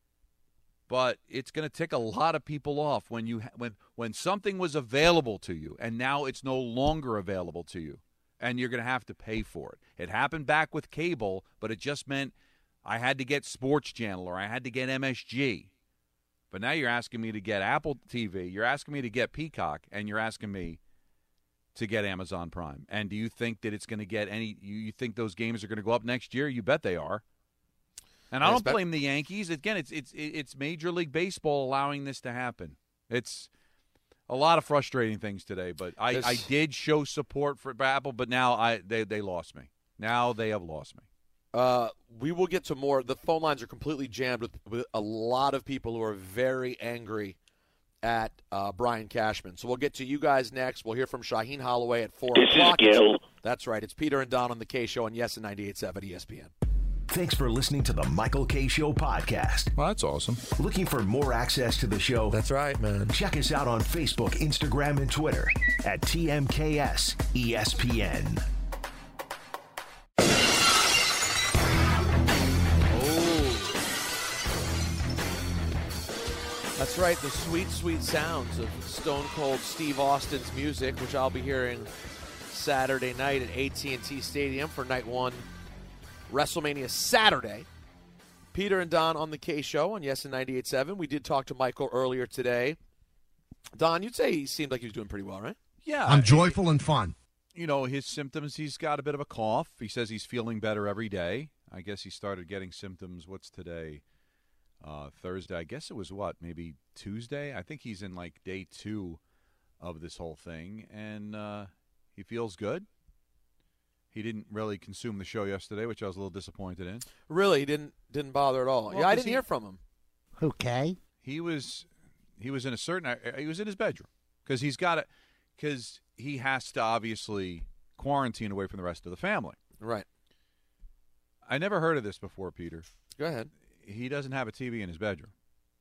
But it's going to tick a lot of people off when something was available to you and now it's no longer available to you, and you're going to have to pay for it. It happened back with cable, but it just meant I had to get Sports Channel or I had to get MSG. But now you're asking me to get Apple TV, you're asking me to get Peacock, and you're asking me to get Amazon Prime. And do you think that it's going to get any – you think those games are going to go up next year? You bet they are. And I don't blame the Yankees. Again, it's Major League Baseball allowing this to happen. It's a lot of frustrating things today, but I did show support for Apple, but now they lost me. Now they have lost me. We will get to more. The phone lines are completely jammed with a lot of people who are very angry at Brian Cashman. So we'll get to you guys next. We'll hear from Shaheen Holloway at 4 o'clock. This is Gil. That's right. It's Peter and Don on the K Show on Yes and 98.7 ESPN. Thanks for listening to the Michael K. Show podcast. Well, that's awesome. Looking for more access to the show? That's right, man. Check us out on Facebook, Instagram, and Twitter at TMKS ESPN. That's right, the sweet, sweet sounds of Stone Cold Steve Austin's music, which I'll be hearing Saturday night at AT&T Stadium for Night 1 WrestleMania Saturday. Peter and Don on the K Show on Yes and 98.7. We did talk to Michael earlier today. Don, you'd say he seemed like he was doing pretty well, right? Yeah. I'm joyful and fun. His symptoms, he's got a bit of a cough. He says he's feeling better every day. I guess he started getting symptoms, what's today? Thursday. I guess it was maybe Tuesday? I think he's in day 2 of this whole thing, and he feels good. He didn't really consume the show yesterday, which I was a little disappointed in. Really? He didn't bother at all? Well, yeah, I didn't hear from him. Okay. He was in he was in his bedroom because he has to obviously quarantine away from the rest of the family. Right. I never heard of this before, Peter. Go ahead. He doesn't have a TV in his bedroom.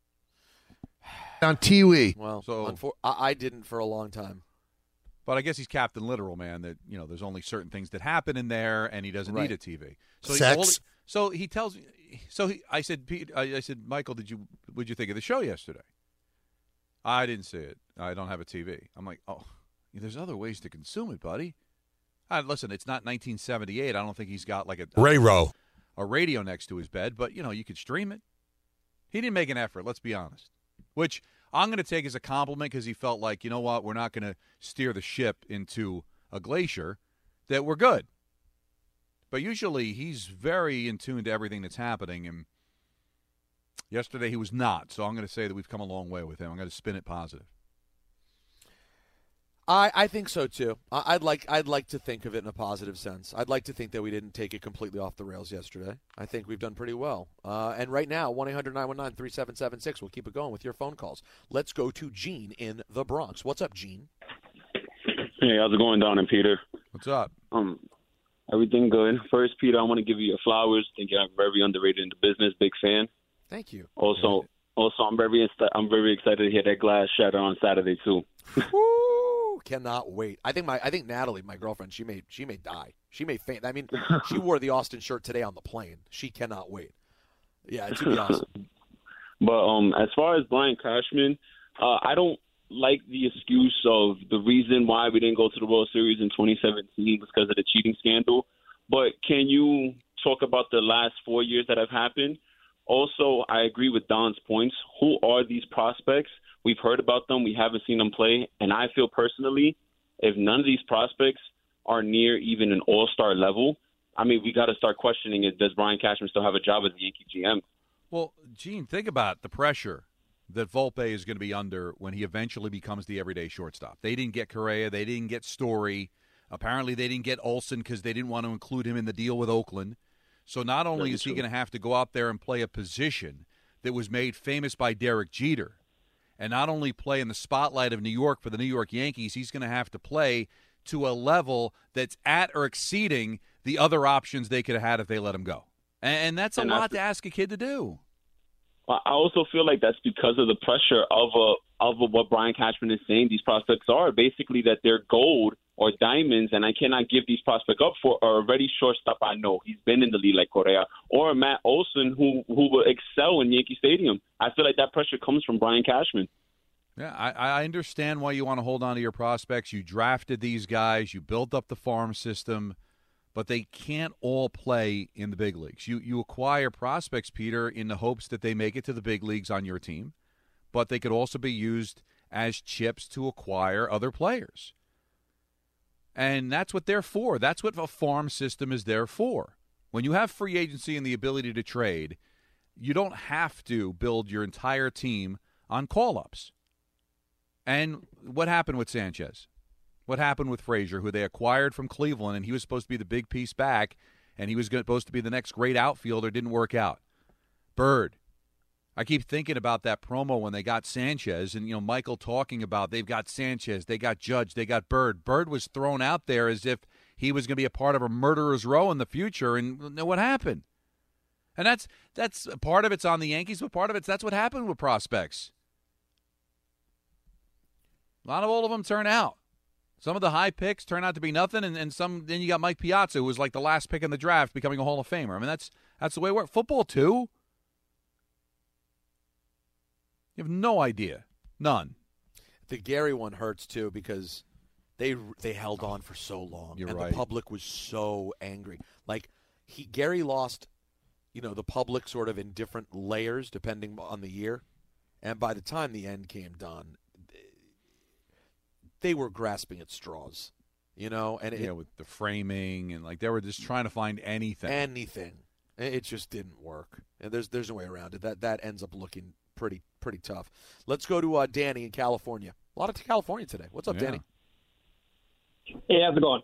On TV. Well, So- I didn't for a long time. But I guess he's Captain Literal, man, that, there's only certain things that happen in there, and he doesn't need a TV. So Sex? He tells me. I said, Pete, I said, Michael, what'd you think of the show yesterday? I didn't see it. I don't have a TV. I'm like, oh, there's other ways to consume it, buddy. Listen, it's not 1978. I don't think he's got like a radio next to his bed, but you could stream it. He didn't make an effort. Let's be honest. Which I'm going to take as a compliment because he felt like, you know what, we're not going to steer the ship into a glacier, that we're good. But usually he's very in tune to everything that's happening, and yesterday he was not. So I'm going to say that we've come a long way with him. I'm going to spin it positive. I think so too. I'd like to think of it in a positive sense. I'd like to think that we didn't take it completely off the rails yesterday. I think we've done pretty well. And right now, 1-800-919-3776. We'll keep it going with your phone calls. Let's go to Gene in the Bronx. What's up, Gene? Hey, how's it going, Don and Peter? What's up? Everything good. First, Peter, I want to give you your flowers. Think you're very underrated in the business. Big fan. Thank you. Also, I'm very excited to hear that glass shatter on Saturday too. Woo! Cannot wait. I think Natalie, my girlfriend, she may die. She may faint. I mean, she wore the Austin shirt today on the plane. She cannot wait. Yeah, it's gonna be awesome. But as far as Brian Cashman, I don't like the excuse of the reason why we didn't go to the World Series in 2017 was because of the cheating scandal. But can you talk about the last 4 years that have happened? Also, I agree with Don's points. Who are these prospects? We've heard about them. We haven't seen them play. And I feel personally, if none of these prospects are near even an all-star level, I mean, we got to start questioning it. Does Brian Cashman still have a job as the Yankee GM? Well, Gene, think about the pressure that Volpe is going to be under when he eventually becomes the everyday shortstop. They didn't get Correa. They didn't get Story. Apparently, they didn't get Olsen because they didn't want to include him in the deal with Oakland. So not only is he going to have to go out there and play a position that was made famous by Derek Jeter, and not only play in the spotlight of New York for the New York Yankees, he's going to have to play to a level that's at or exceeding the other options they could have had if they let him go. And that's a lot to ask a kid to do. I also feel like that's because of the pressure of what Brian Cashman is saying these prospects are. Basically that they're gold or diamonds, and I cannot give these prospects up for a already shortstop I know. He's been in the league like Correa. Or Matt Olson, who will excel in Yankee Stadium. I feel like that pressure comes from Brian Cashman. Yeah, I understand why you want to hold on to your prospects. You drafted these guys. You built up the farm system. But they can't all play in the big leagues. You acquire prospects, Peter, in the hopes that they make it to the big leagues on your team, but they could also be used as chips to acquire other players. And that's what they're for. That's what a farm system is there for. When you have free agency and the ability to trade, you don't have to build your entire team on call-ups. And what happened with Sanchez? What happened with Frazier, who they acquired from Cleveland, and he was supposed to be the big piece back, and he was supposed to be the next great outfielder, didn't work out. Bird. I keep thinking about that promo when they got Sanchez, and, Michael talking about they've got Sanchez, they got Judge, they got Bird. Bird was thrown out there as if he was going to be a part of a murderer's row in the future, and what happened? And that's part of it's on the Yankees, but part of that's what happened with prospects. Not all of them turn out. Some of the high picks turn out to be nothing, and some. Then you got Mike Piazza, who was like the last pick in the draft, becoming a Hall of Famer. I mean, that's the way it works. Football too. You have no idea, none. The Gary one hurts too because they held on for so long, You're and right. the public was so angry. Like Gary lost, the public sort of in different layers depending on the year, and by the time the end came, Don, they were grasping at straws, and with the framing and they were just trying to find anything. It just didn't work, and there's no way around it. That ends up looking pretty tough. Let's go to Danny in California. A lot of California today. What's up, Danny? Hey, how's it going?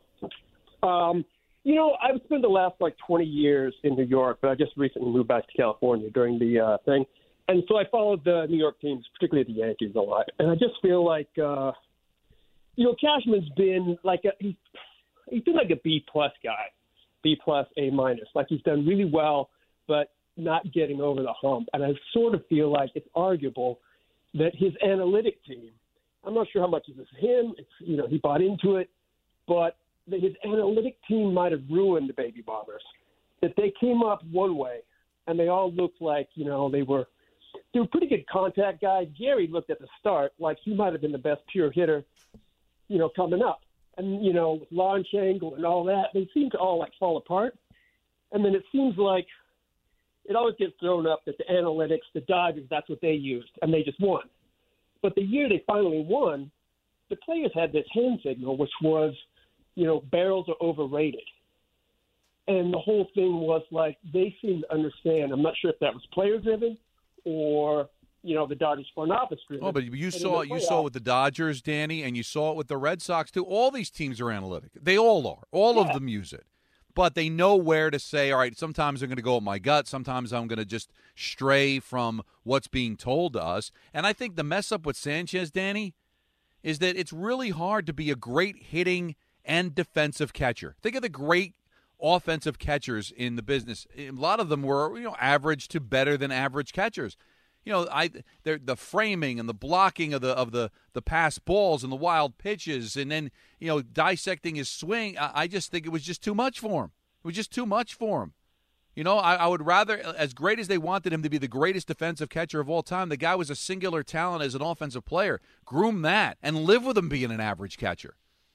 I've spent the last 20 years in New York, but I just recently moved back to California during the thing, and so I followed the New York teams, particularly the Yankees, a lot, and I just feel like. Cashman's been he's been like a B+ guy, B+, A-. Like he's done really well, but not getting over the hump. And I sort of feel like it's arguable that his analytic team, I'm not sure how much of this is him. It's, he bought into it, but that his analytic team might have ruined the Baby Bombers. That they came up one way, and they all looked like, they were pretty good contact guys. Gary looked at the start like he might have been the best pure hitter, coming up. And, with launch angle and all that, they seem to all, fall apart. And then it seems like it always gets thrown up that the analytics, the Dodgers, that's what they used, and they just won. But the year they finally won, the players had this hand signal, which was, barrels are overrated. And the whole thing was like they seemed to understand. I'm not sure if that was player-driven or, the Dodgers front office driven. Oh, but you saw it with the Dodgers, Danny, and you saw it with the Red Sox, too. All these teams are analytic. They all are. All of them use it. But they know where to say, all right, sometimes I'm going to go with my gut. Sometimes I'm going to just stray from what's being told to us. And I think the mess up with Sanchez, Danny, is that it's really hard to be a great hitting and defensive catcher. Think of the great offensive catchers in the business. A lot of them were, average to better than average catchers. The framing and the blocking of the pass balls and the wild pitches, and then dissecting his swing. I just think it was just too much for him. It was just too much for him. I would rather, as great as they wanted him to be the greatest defensive catcher of all time, the guy was a singular talent as an offensive player. Groom that and live with him being an average catcher.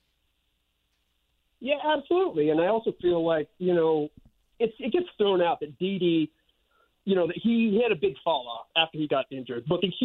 Yeah, absolutely. And I also feel like it gets thrown out that Didi. That he had a big fall off after he got injured. But it's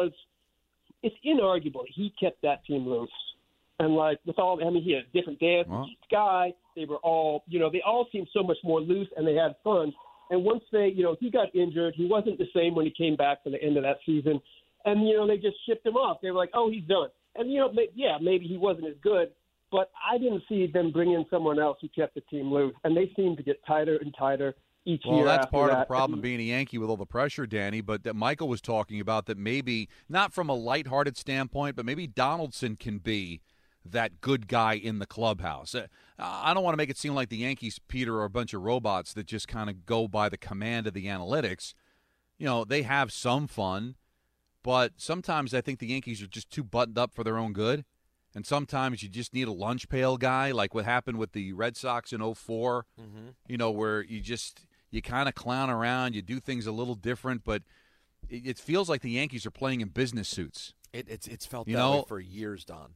inarguable that he kept that team loose. And, he had a different dance with each guy. They were all, they all seemed so much more loose and they had fun. And once he got injured, he wasn't the same when he came back for the end of that season. And, they just shipped him off. They were like, oh, he's done. And, maybe he wasn't as good. But I didn't see them bring in someone else who kept the team loose. And they seemed to get tighter and tighter each year. Well, that's part of the problem being a Yankee with all the pressure, Danny, but that Michael was talking about that maybe, not from a lighthearted standpoint, but maybe Donaldson can be that good guy in the clubhouse. I don't want to make it seem like the Yankees, Peter, are a bunch of robots that just kind of go by the command of the analytics. They have some fun, but sometimes I think the Yankees are just too buttoned up for their own good. And sometimes you just need a lunch pail guy, like what happened with the Red Sox in 2004, where you kind of clown around, you do things a little different, but it feels like the Yankees are playing in business suits. It's felt that way for years, Don.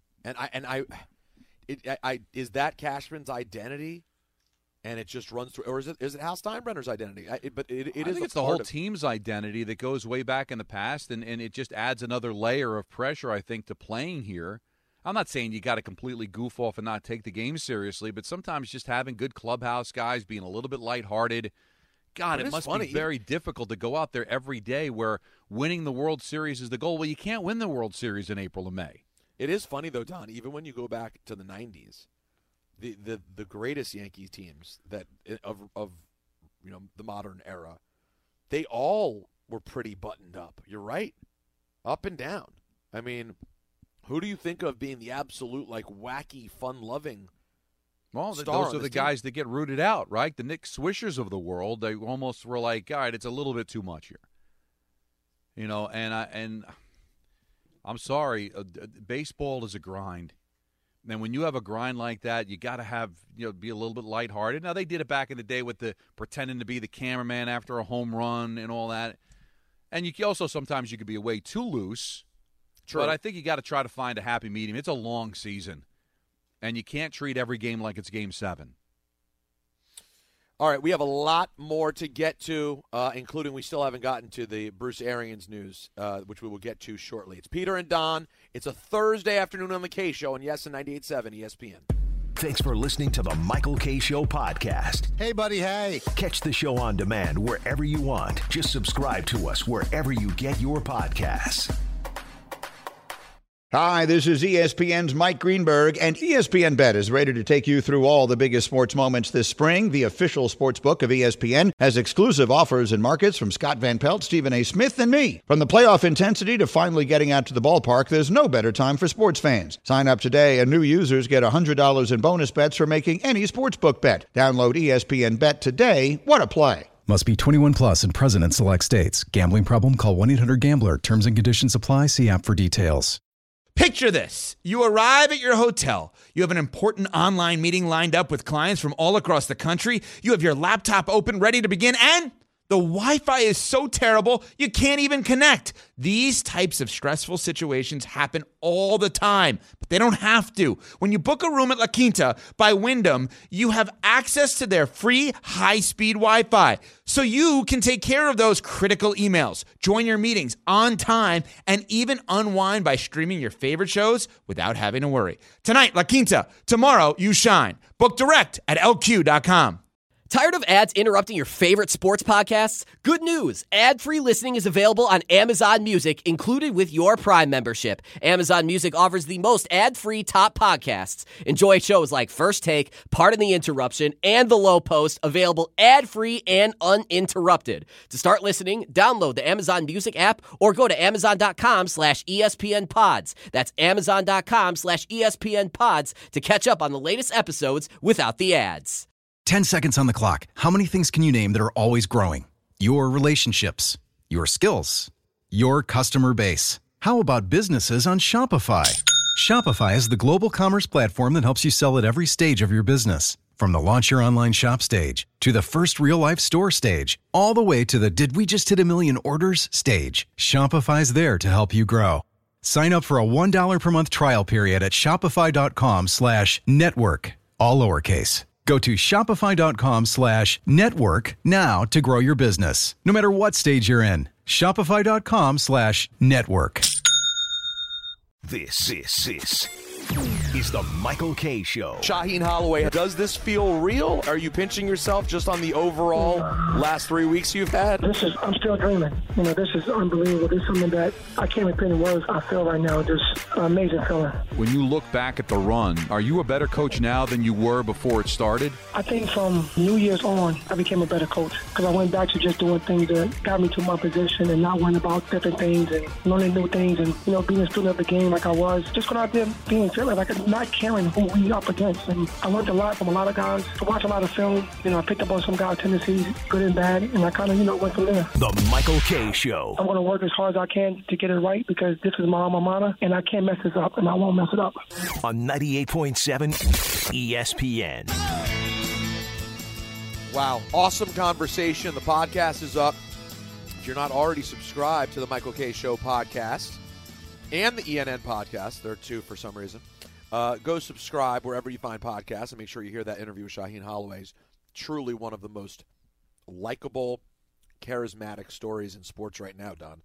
Is that Cashman's identity? And it just runs through, or is it Hal Steinbrenner's identity? I think it's the whole team's identity that goes way back in the past, and it just adds another layer of pressure, I think, to playing here. I'm not saying you got to completely goof off and not take the game seriously, but sometimes just having good clubhouse guys, being a little bit lighthearted. God, it must be very difficult to go out there every day where winning the World Series is the goal. Well, you can't win the World Series in April and May. It is funny, though, Don, even when you go back to the 90s, the greatest Yankees teams that of the modern era, they all were pretty buttoned up. You're right. Up and down. I mean, who do you think of being the absolute, wacky, fun-loving those are the guys that get rooted out, right? The Nick Swishers of the world, they almost were like, all right, it's a little bit too much here. And I'm sorry, baseball is a grind. And when you have a grind like that, you got to have, be a little bit lighthearted. Now, they did it back in the day with the pretending to be the cameraman after a home run and all that. And you also sometimes you could be way too loose. True. But I think you got to try to find a happy medium. It's a long season, and you can't treat every game like it's Game 7. All right, we have a lot more to get to, including we still haven't gotten to the Bruce Arians news, which we will get to shortly. It's Peter and Don. It's a Thursday afternoon on the K Show, and yes, on 98.7 ESPN. Thanks for listening to the Michael K. Show podcast. Hey, buddy, hey. Catch the show on demand wherever you want. Just subscribe to us wherever you get your podcasts. Hi, this is ESPN's Mike Greenberg, and ESPN Bet is ready to take you through all the biggest sports moments this spring. The official sports book of ESPN has exclusive offers and markets from Scott Van Pelt, Stephen A. Smith, and me. From the playoff intensity to finally getting out to the ballpark, there's no better time for sports fans. Sign up today, and new users get $100 in bonus bets for making any sportsbook bet. Download ESPN Bet today. What a play. Must be 21 plus and present in select states. Gambling problem? Call 1-800-GAMBLER. Terms and conditions apply. See app for details. Picture this. You arrive at your hotel. You have an important online meeting lined up with clients from all across the country. You have your laptop open, ready to begin, and the Wi-Fi is so terrible, you can't even connect. These types of stressful situations happen all the time, but they don't have to. When you book a room at La Quinta by Wyndham, you have access to their free high-speed Wi-Fi, so you can take care of those critical emails, join your meetings on time, and even unwind by streaming your favorite shows without having to worry. Tonight, La Quinta. Tomorrow, you shine. Book direct at LQ.com. Tired of ads interrupting your favorite sports podcasts? Good news! Ad-free listening is available on Amazon Music, included with your Prime membership. Amazon Music offers the most ad-free top podcasts. Enjoy shows like First Take, Pardon the Interruption, and The Low Post, available ad-free and uninterrupted. To start listening, download the Amazon Music app or go to amazon.com/ESPN Pods. That's amazon.com/ESPN Pods to catch up on the latest episodes without the ads. 10 seconds on the clock. How many things can you name that are always growing? Your relationships, your skills, your customer base. How about businesses on Shopify? Shopify is the global commerce platform that helps you sell at every stage of your business. From the launch your online shop stage, to the first real-life store stage, all the way to the did we just hit 1 million orders stage. Shopify's there to help you grow. Sign up for a $1 per month trial period at shopify.com/network, all lowercase. Go to shopify.com/network now to grow your business, no matter what stage you're in. Shopify.com/network. This is the Michael Kay Show. Shaheen Holloway, does this feel real? Are you pinching yourself just on the overall last 3 weeks you've had? I'm still dreaming. This is unbelievable. This is something that I can't even put in words. I feel right now, just an amazing feeling. When you look back at the run, are you a better coach now than you were before it started? I think from New Year's on, I became a better coach because I went back to just doing things that got me to my position and not worrying about different things and learning new things and, being a student of the game like I was. Just going out there being feeling like not caring who we up against. And I learned a lot from a lot of guys. I watched a lot of film. I picked up on some guys' tendencies, good and bad, and I kind of, went from there. The Michael Kay Show. I'm going to work as hard as I can to get it right because this is my alma mater, and I can't mess this up, and I won't mess it up. On 98.7 ESPN. Wow. Awesome conversation. The podcast is up. If you're not already subscribed to the Michael Kay Show podcast and the ENN podcast, there are two for some reason, go subscribe wherever you find podcasts and make sure you hear that interview with Shaheen Holloway. Truly one of the most likable, charismatic stories in sports right now, Don.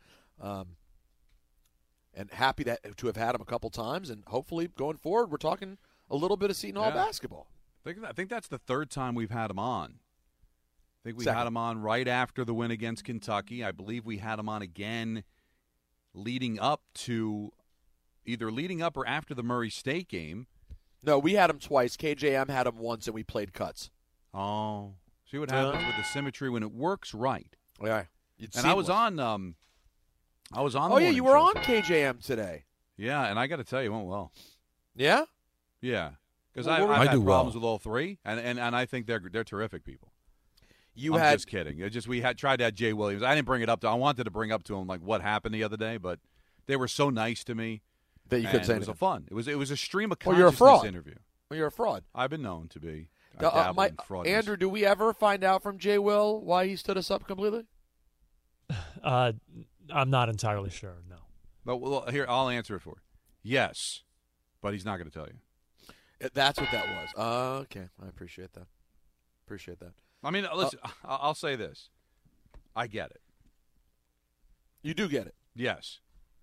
And happy to have had him a couple times, and hopefully going forward we're talking a little bit of Seton Hall basketball. I think that's the third time we've had him on. I think we Second. had him on right after the win against Kentucky. I believe we had him on again leading up or after the Murray State game. No, we had him twice. KJM had him once, and we played cuts. Oh, see what happens with the symmetry when it works right. Yeah, and I was on. I was on. Oh yeah, you were on KJM today. Yeah, and I got to tell you, it went well. Yeah. Yeah, because Well, I've had do problems well. with all three, and I think they're terrific people. I'm just kidding. We had tried to have Jay Williams. I didn't bring it up to. I wanted to bring up to him like what happened the other day, but they were so nice to me that you couldn't say it was anything. fun. It was a stream of Well, consciousness you're a fraud. interview. Well, you're a fraud. I've been known to be. I dabble in fraudness. Andrew, do we ever find out from Jay Will why he stood us up completely? I'm not entirely sure, no. But well, here, I'll answer it for you. Yes, but he's not going to tell you. That's what that was. Okay, I appreciate that. I mean, listen, I'll say this. I get it. You do get it. Yes.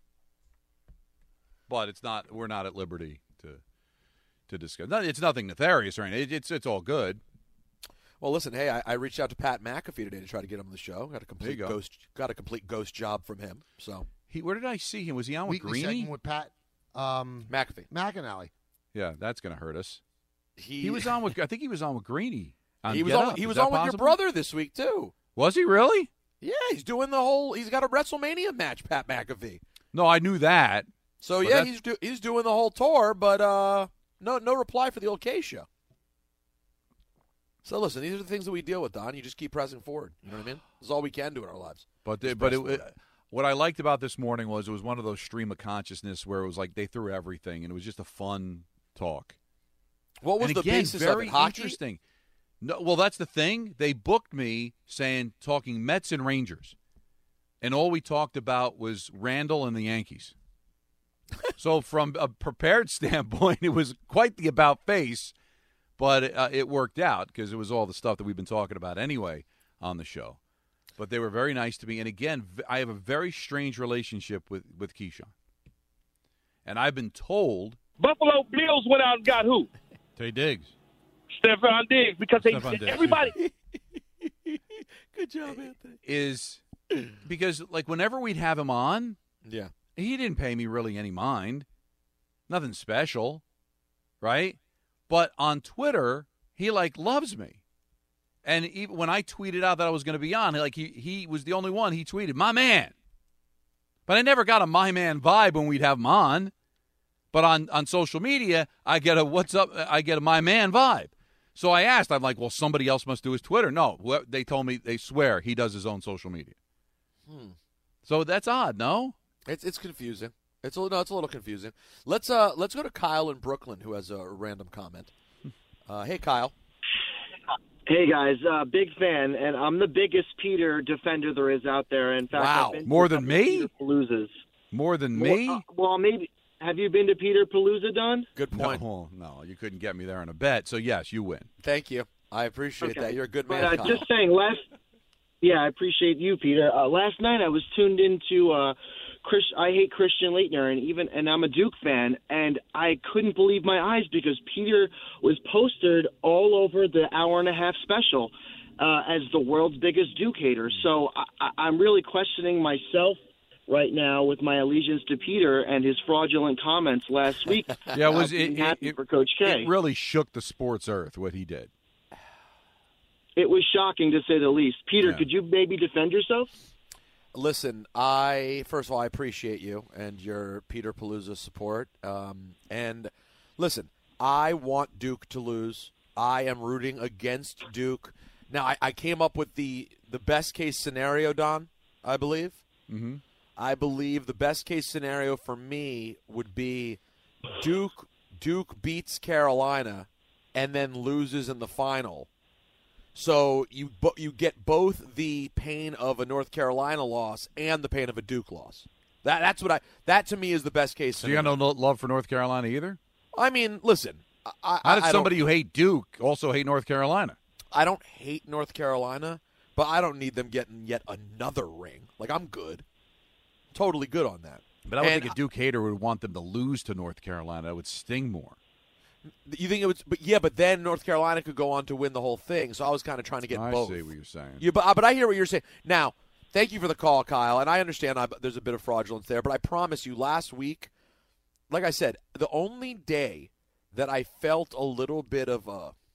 But it's not. We're not at liberty to discuss. It's nothing nefarious or anything. It's all good. Well, listen. Hey, I reached out to Pat McAfee today to try to get him on the show. Got a complete ghost job from him. So where did I see him? Was he on with Weekly Greeny? segment with Pat. McAfee. Yeah, that's going to hurt us. He He was on with. I think he was on with Greeny. He was on with your brother this week too. Was he really? Yeah, he's doing the whole. He's got a WrestleMania match, Pat McAfee. No, I knew that. So But yeah, that's- he's doing the whole tour, but no reply for the old K show. So listen, these are the things that we deal with, Don. You just keep pressing forward. You know what I mean? This is all we can do in our lives. But Just but press forward. what I liked about this morning was it was one of those stream of consciousness where it was like they threw everything and it was just a fun talk. What was And the again, basis of very it? Hockey? interesting. No, well, that's the thing. They booked me talking Mets and Rangers, and all we talked about was Randall and the Yankees. So from a prepared standpoint, it was quite the about face, but it worked out because it was all the stuff that we've been talking about anyway on the show. But they were very nice to me, and again, I have a very strange relationship with Keyshawn, and I've been told Buffalo Bills went out and got who? Tay Diggs. Stephon Diggs, because Stephon Diggs. everybody. Good job, Anthony. Is because like whenever we'd have him on, yeah, he didn't pay me really any mind, nothing special, right? But on Twitter, he like loves me, and even when I tweeted out that I was going to be on, he was the only one. He tweeted my man, but I never got a my man vibe when we'd have him on. But on social media, I get a what's up, I get a my man vibe. So I asked, I'm like, well, somebody else must do his Twitter. No, they told me, they swear he does his own social media. So that's odd, no? It's confusing. It's a little confusing. Let's go to Kyle in Brooklyn, who has a random comment. Hey, Kyle. Hey guys, big fan, and I'm the biggest Peter defender there is out there. In fact, Wow, I've been to more a than couple me? Peter Paloozas. More than me? Well, maybe. Have you been to Peter Palooza, Don? Good point. No, you couldn't get me there on a bet. So yes, you win. Thank you. I appreciate that. You're a good man, But Kyle. just saying, I appreciate you, Peter. Last night I was tuned into I Hate Christian Laettner, and I'm a Duke fan, and I couldn't believe my eyes because Peter was posted all over the hour-and-a-half special as the world's biggest Duke hater. So I'm really questioning myself right now with my allegiance to Peter and his fraudulent comments last week. Yeah, happy for Coach K. It really shook the sports earth what he did. It was shocking to say the least. Peter, could you maybe defend yourself? Listen, first of all, I appreciate you and your Peter Palooza support. And listen, I want Duke to lose. I am rooting against Duke. Now, I came up with the best case scenario, Don, I believe. Mm-hmm. I believe the best case scenario for me would be Duke beats Carolina and then loses in the final. So you get both the pain of a North Carolina loss and the pain of a Duke loss. That to me is the best case So scenario. you got no love for North Carolina either? I mean, listen. How did somebody who hate Duke also hate North Carolina? I don't hate North Carolina, but I don't need them getting yet another ring. Like, I'm good. Totally good on that. But I would think a Duke hater would want them to lose to North Carolina. It would sting more. You think it was? But then North Carolina could go on to win the whole thing. So I was kind of trying to get both. I see what you're saying. But I hear what you're saying. Now, thank you for the call, Kyle. And I understand there's a bit of fraudulence there. But I promise you, last week, like I said, the only day that I felt a little bit of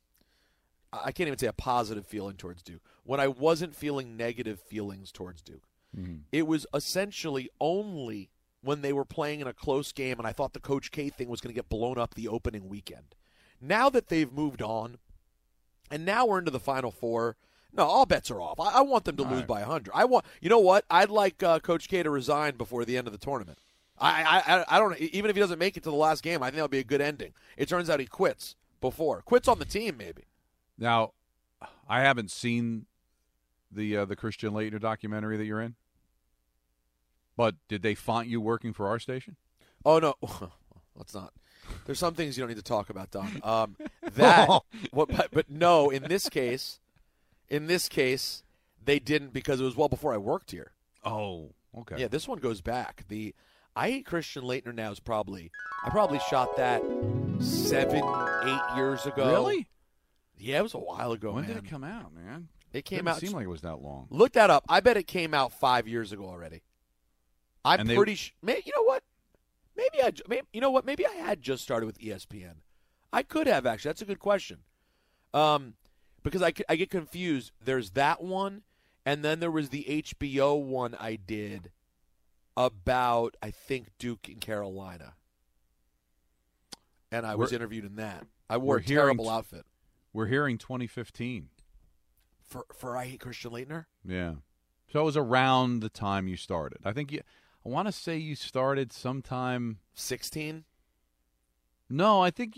I can't even say a positive feeling towards Duke, when I wasn't feeling negative feelings towards Duke. Mm-hmm. It was essentially only when they were playing in a close game and I thought the Coach K thing was going to get blown up the opening weekend. Now that they've moved on, and now we're into the Final Four, no, all bets are off. I want them to lose by 100. You know what? I'd like Coach K to resign before the end of the tournament. I don't, even if he doesn't make it to the last game, I think that'll be a good ending. It turns out he quits on the team maybe. Now, I haven't seen the Christian Laettner documentary that you're in. But did they find you working for our station? Oh, no. Let's not. There's some things you don't need to talk about, Don. But no, in this case, they didn't because it was well before I worked here. Oh, okay. Yeah, this one goes back. I Hate Christian Laettner now is I probably shot that 7-8 years ago. Really? Yeah, it was a while ago, When man. did it come out, man? It came Didn't out. seem like it was that long. Look that up. I bet it came out 5 years ago already. I'm pretty sure. You know what? Maybe you know what? Maybe I had just started with ESPN. I could have, actually. That's a good question. Because I get confused. There's that one, and then there was the HBO one I did about, I think, Duke and Carolina. And I was interviewed in that. I wore a terrible outfit. We're hearing 2015. For I Hate Christian Laettner? Yeah. So it was around the time you started. I want to say you started sometime 16? No, I think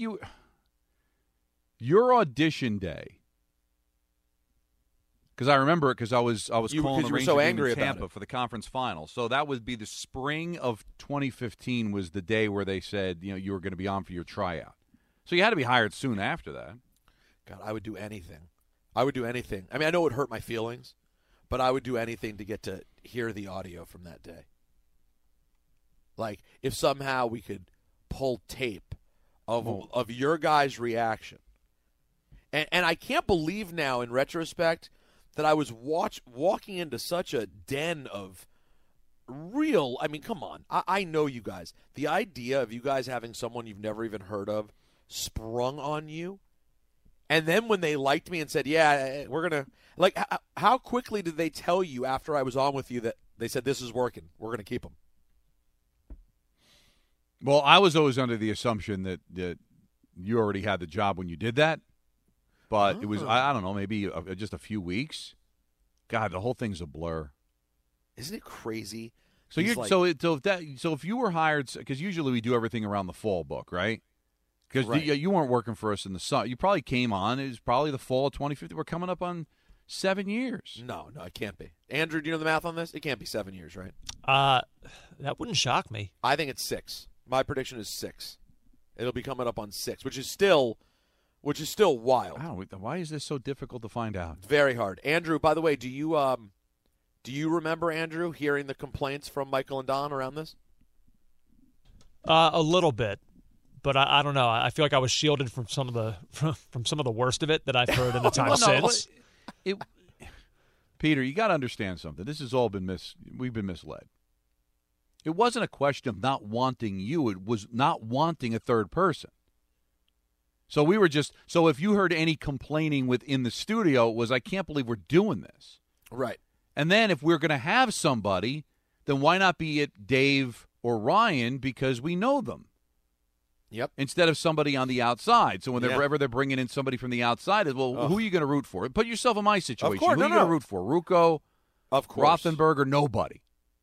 your audition day. Because I remember it because I was calling the Ranger so game angry in Tampa about it. for the conference final. So that would be the spring of 2015 was the day where they said, you were going to be on for your tryout. So you had to be hired soon after that. God, I would do anything. I would do anything. I mean, I know it would hurt my feelings, but I would do anything to get to hear the audio from that day. Like, if somehow we could pull tape of your guys' reaction. And I can't believe now, in retrospect, that I was walking into such a den of real – I mean, come on. I know you guys. The idea of you guys having someone you've never even heard of sprung on you, and then when they liked me and said, yeah, we're going to – like, how quickly did they tell you after I was on with you that they said, this is working, we're going to keep them? Well, I was always under the assumption that you already had the job when you did that. But it was, I don't know, maybe just a few weeks. God, the whole thing's a blur. Isn't it crazy? So if you were hired, because usually we do everything around the fall book, right? Because you weren't working for us in the summer. You probably came on. It was probably the fall of 2015. We're coming up on 7 years. No, it can't be. Andrew, do you know the math on this? It can't be 7 years, right? That wouldn't shock me. I think it's 6. My prediction is 6. It'll be coming up on 6, which is still wild. Why is this so difficult to find out? Very hard. Andrew, by the way, do you remember, Andrew, hearing the complaints from Michael and Don around this? A little bit, but I don't know. I feel like I was shielded from some of the worst of it that I've heard in the time since. Peter, you got to understand something. This has all been we've been misled. It wasn't a question of not wanting you. It was not wanting a third person. So we were so if you heard any complaining within the studio, it was, I can't believe we're doing this. Right. And then if we're going to have somebody, then why not be it Dave or Ryan, because we know them. Yep. Instead of somebody on the outside. So whenever they're bringing in somebody from the outside, who are you going to root for? Put yourself in my situation. Of course, who are you going to root for? Ruocco? Of course. Rothenberg, nobody?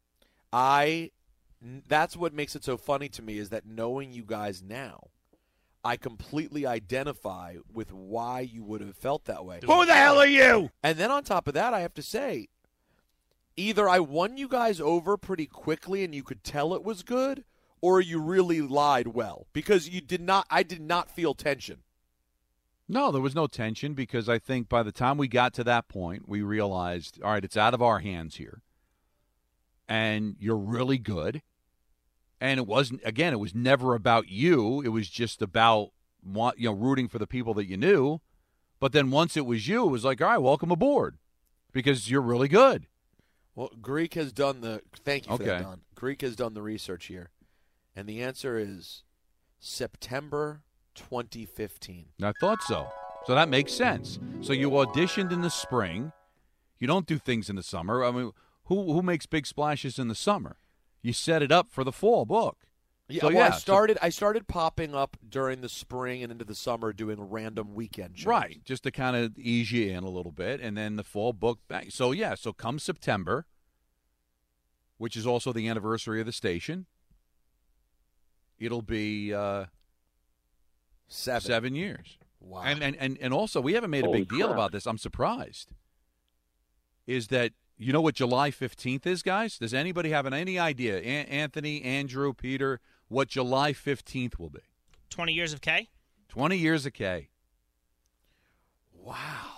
That's what makes it so funny to me, is that knowing you guys now, I completely identify with why you would have felt that way. Who the hell are you? And then on top of that, I have to say, either I won you guys over pretty quickly and you could tell it was good, or you really lied well, because I did not feel tension. No, there was no tension, because I think by the time we got to that point, we realized, all right, it's out of our hands here. And you're really good. And it was never about you. It was just about rooting for the people that you knew. But then once it was you, it was like, all right, welcome aboard, because you're really good. Well, Greek has done thank you for that, Don. Greek has done the research here. And the answer is September 2015. I thought so. So that makes sense. So you auditioned in the spring. You don't do things in the summer. I mean, who makes big splashes in the summer? You set it up for the fall book. Yeah, I started popping up during the spring and into the summer doing random weekend shows. Right, just to kind of ease you in a little bit, and then the fall book. So come September, which is also the anniversary of the station, it'll be 7 years. Wow. And also, we haven't made a big deal about this. I'm surprised. Is that, you know what July 15th is, guys? Does anybody have any idea? Anthony, Andrew, Peter, what July 15th will be? 20 years of K? 20 years of K. Wow.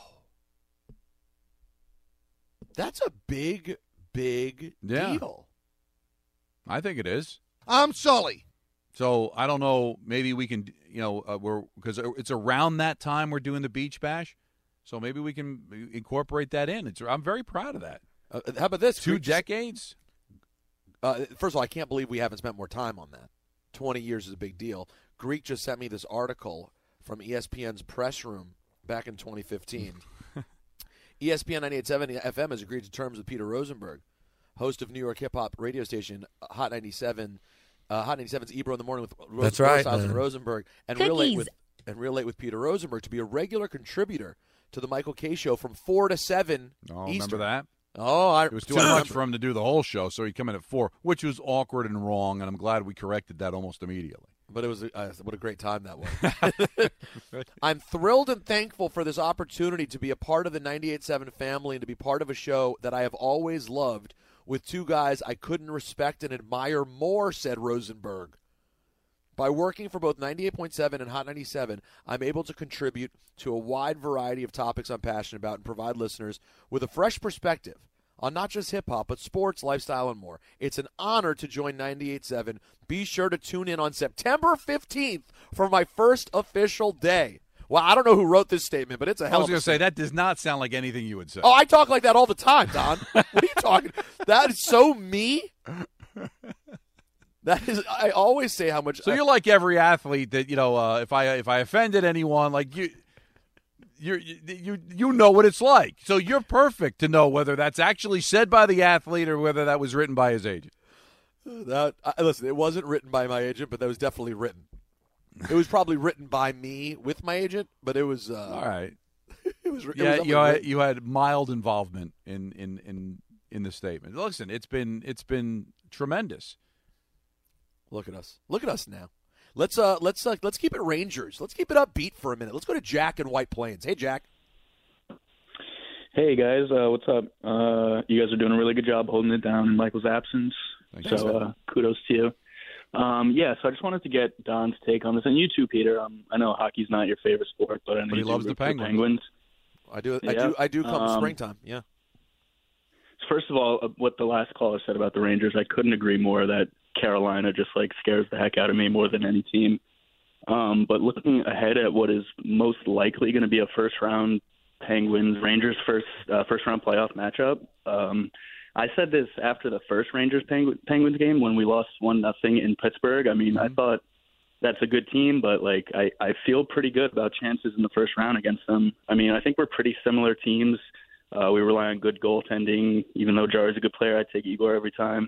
That's a big, big deal. I think it is. I'm Sully. So I don't know. Maybe we can, because it's around that time we're doing the Beach Bash. So maybe we can incorporate that in. I'm very proud of that. How about this? 2 decades? First of all, I can't believe we haven't spent more time on that. 20 years is a big deal. Greek just sent me this article from ESPN's press room back in 2015. ESPN 98.7 FM has agreed to terms with Peter Rosenberg, host of New York hip-hop radio station Hot 97, Hot 97's Ebro in the Morning with Rosales and Rosenberg, and Real Late with Peter Rosenberg to be a regular contributor to the Michael Kay Show from 4 to 7 Oh, Eastern. remember that? Oh, it was too much for him to do the whole show, so he'd come in at 4, which was awkward and wrong, and I'm glad we corrected that almost immediately. But it was what a great time that was. I'm thrilled and thankful for this opportunity to be a part of the 98.7 family and to be part of a show that I have always loved with two guys I couldn't respect and admire more, said Rosenberg. By working for both 98.7 and Hot 97, I'm able to contribute to a wide variety of topics I'm passionate about and provide listeners with a fresh perspective on not just hip-hop, but sports, lifestyle, and more. It's an honor to join 98.7. Be sure to tune in on September 15th for my first official day. Well, I don't know who wrote this statement, but it's a hell of a I was going to say, that does not sound like anything you would say. Oh, I talk like that all the time, Don. What are you talking? That is so me. That is, I always say how much. So you're like every athlete that, if I offended anyone, like you know what it's like. So you're perfect to know whether that's actually said by the athlete or whether that was written by his agent. Listen, it wasn't written by my agent, but that was definitely written. It was probably written by me with my agent, but it was all right. It was. You had mild involvement in the statement. Listen, it's been tremendous. Look at us. Look at us now. Let's keep it Rangers. Let's keep it upbeat for a minute. Let's go to Jack in White Plains. Hey, Jack. Hey guys, what's up? You guys are doing a really good job holding it down in Michael's absence. Thanks, kudos to you. So I just wanted to get Don's take on this, and you too, Peter. I know hockey's not your favorite sport, but I know he loves the Penguins. I do. Yeah. I do come springtime. Yeah. First of all, what the last caller said about the Rangers, I couldn't agree more. That Carolina just scares the heck out of me more than any team. But looking ahead at what is most likely going to be a first-round Penguins-Rangers first-round playoff matchup, I said this after the first Rangers-Penguins game when we lost 1-0 in Pittsburgh. I mean, I thought that's a good team, but I feel pretty good about chances in the first round against them. I mean, I think we're pretty similar teams. We rely on good goaltending. Even though Jarry's a good player, I'd take Igor every time.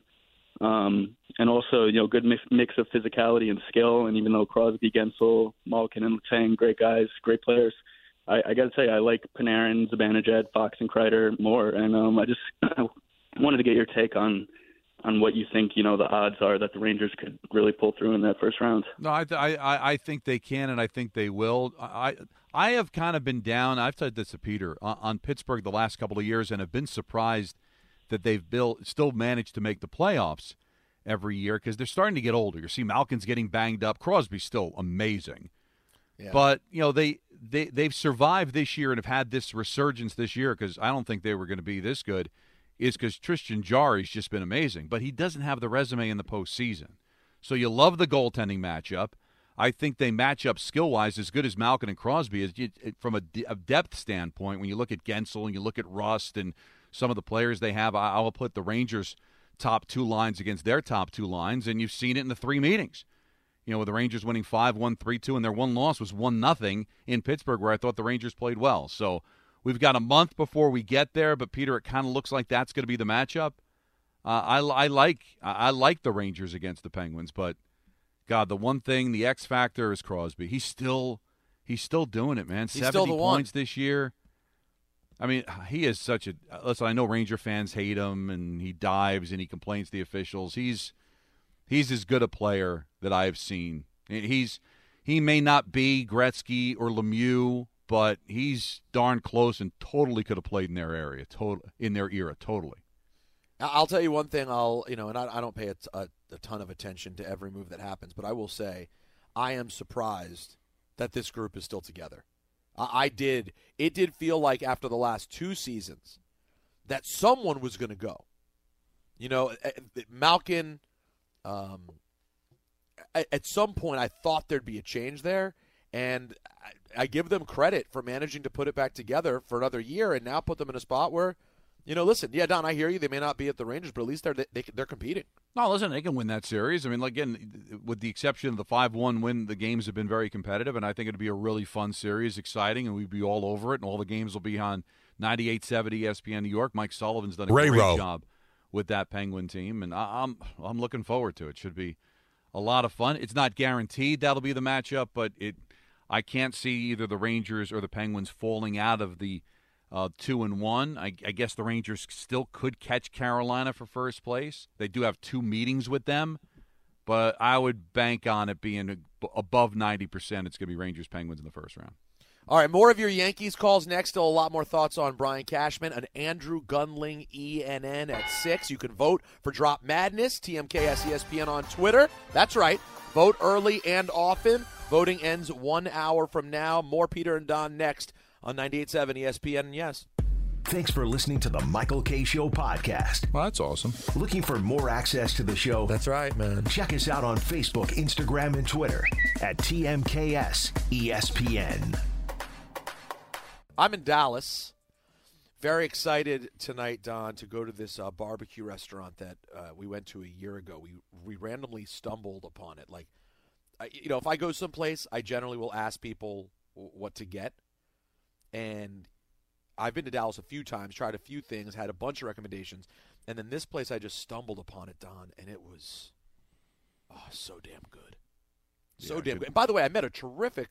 And also, good mix of physicality and skill. And even though Crosby, Gensel, Malkin, and Letang, great guys, great players, I got to say I like Panarin, Zibanejad, Fox, and Kreider more. And I just wanted to get your take on what you think, the odds are that the Rangers could really pull through in that first round. No, I think they can, and I think they will. I have kind of been down. I've said this to Peter on Pittsburgh the last couple of years, and have been surprised that they've still managed to make the playoffs every year because they're starting to get older. You see Malkin's getting banged up. Crosby's still amazing. Yeah. But, they've survived this year and have had this resurgence this year because I don't think they were going to be this good, is because Tristan Jarry's just been amazing. But he doesn't have the resume in the postseason. So you love the goaltending matchup. I think they match up skill-wise as good as Malkin and Crosby is from a depth standpoint. When you look at Gensel and you look at Rust and some of the players they have, I'll put the Rangers' top two lines against their top two lines, and you've seen it in the three meetings. With the Rangers winning 5-1, 3-2, and their one loss was 1-0 in Pittsburgh, where I thought the Rangers played well. So we've got a month before we get there, but Peter, it kind of looks like that's going to be the matchup. I like the Rangers against the Penguins, but God, the one thing, the X factor is Crosby. He's still doing it, man. 70 points this year. I mean, he is such a – listen, I know Ranger fans hate him, and he dives and he complains to the officials. He's as good a player that I have seen. He may not be Gretzky or Lemieux, but he's darn close and totally could have played in their area, in their era, totally. I'll tell you one thing. And I don't pay a ton of attention to every move that happens, but I will say I am surprised that this group is still together. It did feel like after the last two seasons that someone was going to go. Malkin, at some point I thought there'd be a change there, and I give them credit for managing to put it back together for another year and now put them in a spot where, listen, yeah, Don, I hear you. They may not be at the Rangers, but at least they're competing. No, listen, they can win that series. I mean, again, with the exception of the 5-1 win, the games have been very competitive, and I think it'd be a really fun series, exciting, and we'd be all over it, and all the games will be on 98.7 ESPN New York. Mike Sullivan's done a great job with that Penguin team, and I'm looking forward to it. Should be a lot of fun. It's not guaranteed that'll be the matchup, but I can't see either the Rangers or the Penguins falling out of the 2-1. I guess the Rangers still could catch Carolina for first place. They do have 2 meetings with them, but I would bank on it being above 90%. It's going to be Rangers-Penguins in the first round. All right, more of your Yankees calls next. Still a lot more thoughts on Brian Cashman. An Andrew Gunling, ENN at 6. You can vote for Drop Madness, TMKS ESPN on Twitter. That's right. Vote early and often. Voting ends 1 hour from now. More Peter and Don next on 98.7 ESPN and Yes. Thanks for listening to the Michael K. Show podcast. Well, that's awesome. Looking for more access to the show? That's right, man. Check us out on Facebook, Instagram, and Twitter at TMKS ESPN. I'm in Dallas. Very excited tonight, Don, to go to this barbecue restaurant that we went to a year ago. We randomly stumbled upon it. Like, if I go someplace, I generally will ask people what to get. And I've been to Dallas a few times, tried a few things, had a bunch of recommendations. And then this place, I just stumbled upon it, Don, and it was so damn good. So damn good. And by the way, I met a terrific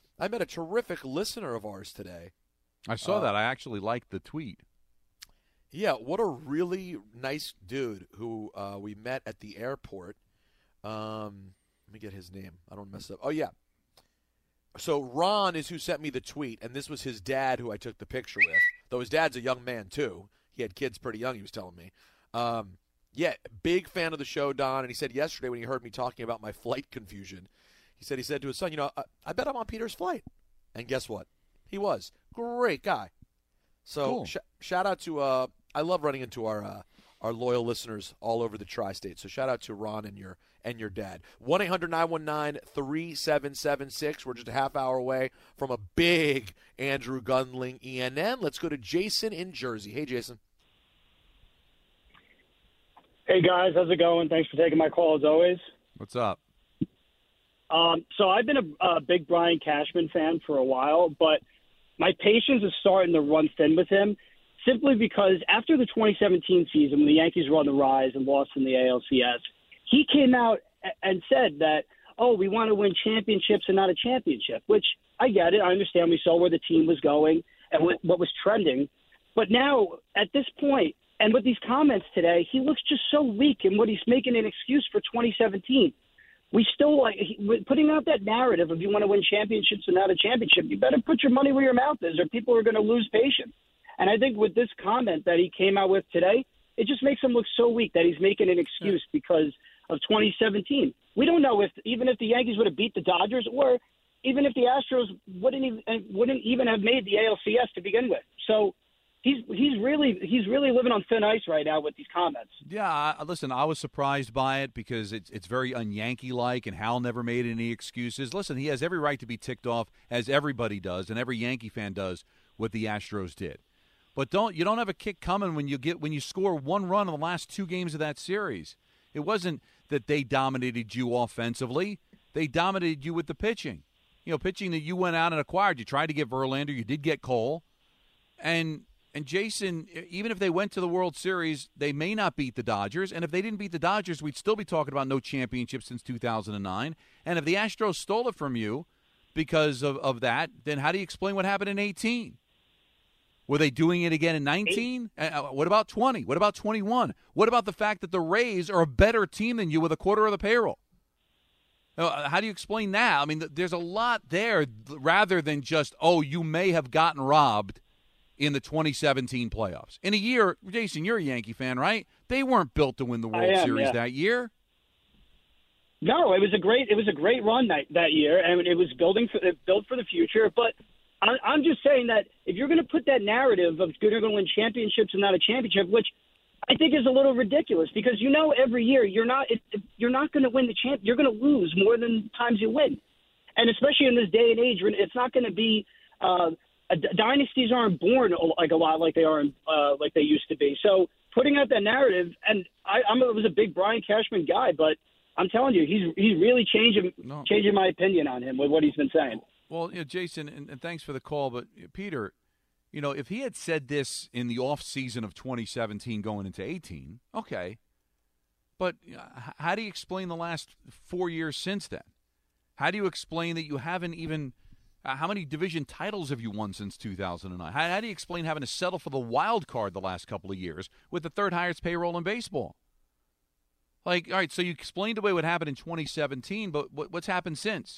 listener of ours today. I saw that. I actually liked the tweet. Yeah, what a really nice dude who we met at the airport. Let me get his name. I don't mess up. Oh, yeah. So Ron is who sent me the tweet, and this was his dad who I took the picture with, though his dad's a young man, too. He had kids pretty young, he was telling me. Yeah, big fan of the show, Don, and he said yesterday when he heard me talking about my flight confusion, he said to his son, I bet I'm on Peter's flight. And guess what? He was. Great guy. So cool. Shout out to I love running into our loyal listeners all over the tri-state. So shout out to Ron and your dad. 1-800-919-3776. We're just a half hour away from a big Andrew Gunling ENN. Let's go to Jason in Jersey. Hey, Jason. Hey, guys. How's it going? Thanks for taking my call, as always. What's up? So I've been a big Brian Cashman fan for a while, but my patience is starting to run thin with him simply because after the 2017 season, when the Yankees were on the rise and lost in the ALCS, he came out and said that, we want to win championships and not a championship, which I get it. I understand. We saw where the team was going and what was trending. But now, at this point, and with these comments today, he looks just so weak in what he's making an excuse for 2017. We still putting out that narrative of you want to win championships and not a championship. You better put your money where your mouth is, or people are going to lose patience. And I think with this comment that he came out with today, it just makes him look so weak that he's making an excuse because of 2017. We don't know even if the Yankees would have beat the Dodgers, or even if the Astros wouldn't even have made the ALCS to begin with. So he's really living on thin ice right now with these comments. Yeah, listen, I was surprised by it because it's very un-Yankee-like, and Hal never made any excuses. Listen, he has every right to be ticked off, as everybody does, and every Yankee fan does, what the Astros did. But you don't have a kick coming when you score one run in the last 2 games of that series. It wasn't that they dominated you offensively; they dominated you with the pitching. Pitching that you went out and acquired. You tried to get Verlander, you did get Cole, and Jason, even if they went to the World Series, they may not beat the Dodgers. And if they didn't beat the Dodgers, we'd still be talking about no championship since 2009. And if the Astros stole it from you because of that, then how do you explain what happened in 18? Were they doing it again in 19? What about 20? What about 21? What about the fact that the Rays are a better team than you with a quarter of the payroll? How do you explain that? I mean, there's a lot there rather than just, you may have gotten robbed in the 2017 playoffs. In a year, Jason, you're a Yankee fan, right? They weren't built to win the World Series that year. No, it was a great run that year, and it was built for the future. But I'm just saying that if you're going to put that narrative of you're going to win championships and not a championship, which I think is a little ridiculous, because every year you're not going to win the champ. You're going to lose more than times you win, and especially in this day and age, it's not going to be. Dynasties aren't born like a lot like they are like they used to be. So putting out that narrative, and I was a big Brian Cashman guy, but I'm telling you, he's really changing my opinion on him with what he's been saying. Well, Jason, and thanks for the call, but Peter, if he had said this in the off season of 2017 going into 18, okay. But how do you explain the last 4 years since then? How do you explain that you haven't even how many division titles have you won since 2009? How do you explain having to settle for the wild card the last couple of years with the third highest payroll in baseball? All right, so you explained away what happened in 2017, but what's happened since?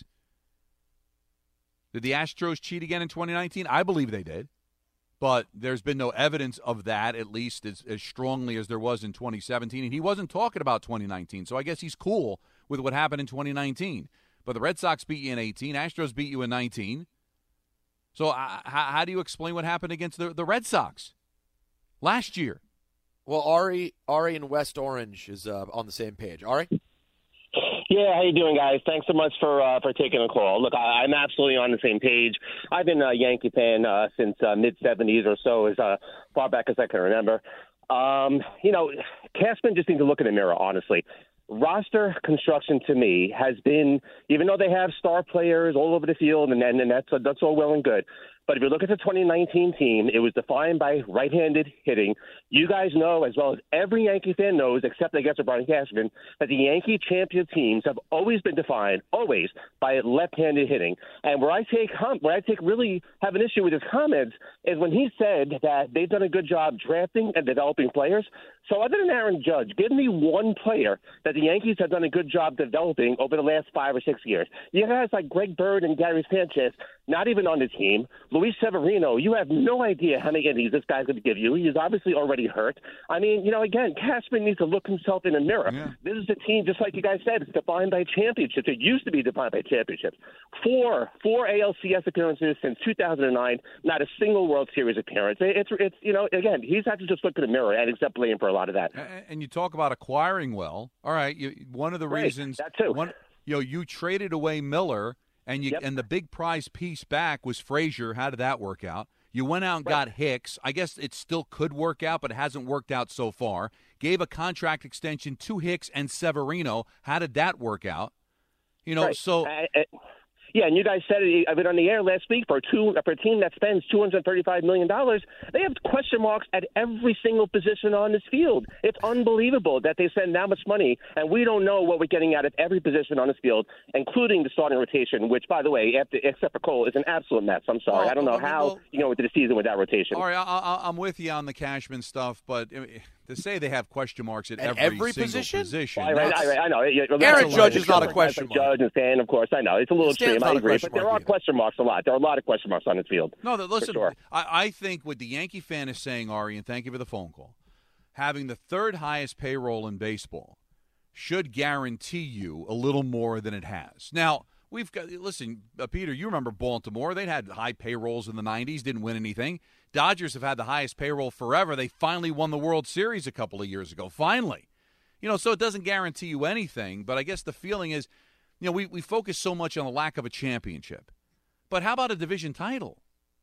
Did the Astros cheat again in 2019? I believe they did. But there's been no evidence of that, at least as strongly as there was in 2017. And he wasn't talking about 2019, so I guess he's cool with what happened in 2019. But the Red Sox beat you in 18. Astros beat you in 19. So how do you explain what happened against the Red Sox last year? Well, Ari in West Orange is on the same page. Ari? Yeah, how you doing, guys? Thanks so much for taking a call. Look, I'm absolutely on the same page. I've been a Yankee fan since mid-'70s or so, as far back as I can remember. Cashman just needs to look in the mirror, honestly. Roster construction to me has been, even though they have star players all over the field, and that's all well and good. But if you look at the 2019 team, it was defined by right-handed hitting. You guys know, as well as every Yankee fan knows, except I guess for Brian Cashman, that the Yankee champion teams have always been defined, always, by left-handed hitting. And where I really have an issue with his comments is when he said that they've done a good job drafting and developing players. So other than Aaron Judge, give me one player that the Yankees have done a good job developing over the last 5 or 6 years. You guys like Greg Bird and Gary Sanchez, not even on the team. Luis Severino, you have no idea how many innings this guy's going to give you. He's obviously already hurt. I mean, again, Cashman needs to look himself in the mirror. Yeah. This is a team, just like you guys said, it's defined by championships. It used to be defined by championships. Four ALCS appearances since 2009, not a single World Series appearance. It's again, he's had to just look in the mirror and accept blame for a lot of that. And you talk about acquiring well. All right, one of the reasons that too. You traded away Miller. And and the big prize piece back was Frazier. How did that work out? You went out and got Hicks. I guess it still could work out, but it hasn't worked out so far. Gave a contract extension to Hicks and Severino. How did that work out? So. Yeah, and you guys said it. I've been on the air last week for a team that spends $235 million. They have question marks at every single position on this field. It's unbelievable that they spend that much money, and we don't know what we're getting out of every position on this field, including the starting rotation, which, by the way, except for Cole, is an absolute mess. I'm sorry. I don't know how you go into the season with that rotation. All right, I'm with you on the Cashman stuff, but to say they have question marks at every single position. I know. Aaron Judge is not a question mark. Judge and fan, of course, I know. It's a little extreme. I agree, but there are question marks a lot. There are a lot of question marks on this field. No, listen, sure. I think what the Yankee fan is saying, Ari, and thank you for the phone call, having the third highest payroll in baseball should guarantee you a little more than it has. Now, we've got, listen, Peter, you remember Baltimore. They'd had high payrolls in the 90s, didn't win anything. Dodgers have had the highest payroll forever. They finally won the World Series a couple of years ago. Finally. So it doesn't guarantee you anything, but I guess the feeling is, we focus so much on the lack of a championship. But how about a division title?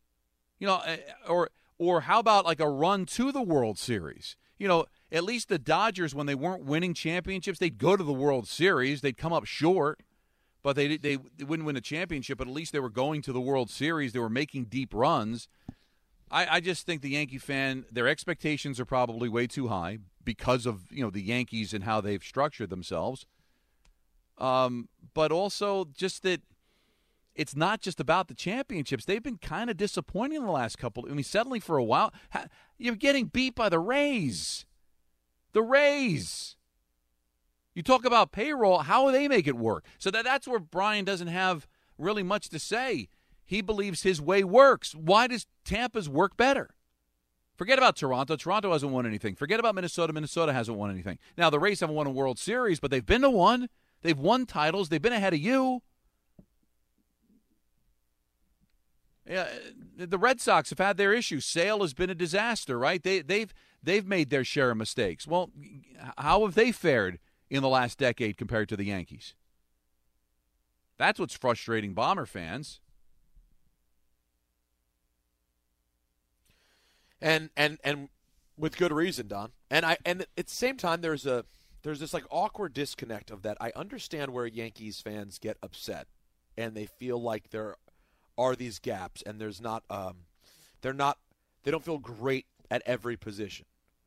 Or how about like a run to the World Series? At least the Dodgers, when they weren't winning championships, they'd go to the World Series. They'd come up short, but they wouldn't win a championship, but at least they were going to the World Series. They were making deep runs. I just think the Yankee fan, their expectations are probably way too high because of the Yankees and how they've structured themselves. But also just that it's not just about the championships. They've been kind of disappointing in the last couple. Suddenly for a while, you're getting beat by the Rays. The Rays. You talk about payroll, how do they make it work? So that's where Brian doesn't have really much to say. He believes his way works. Why does Tampa's work better? Forget about Toronto. Toronto hasn't won anything. Forget about Minnesota. Minnesota hasn't won anything. Now, the Rays haven't won a World Series, but they've been to one. They've won titles. They've been ahead of you. Yeah, the Red Sox have had their issues. Sale has been a disaster, right? They've made their share of mistakes. Well, how have they fared in the last decade compared to the Yankees? That's what's frustrating Bomber fans. And with good reason, Don. And at the same time, there's this like awkward disconnect of that. I understand where Yankees fans get upset, and they feel like there are these gaps, and there's not they don't feel great at every position.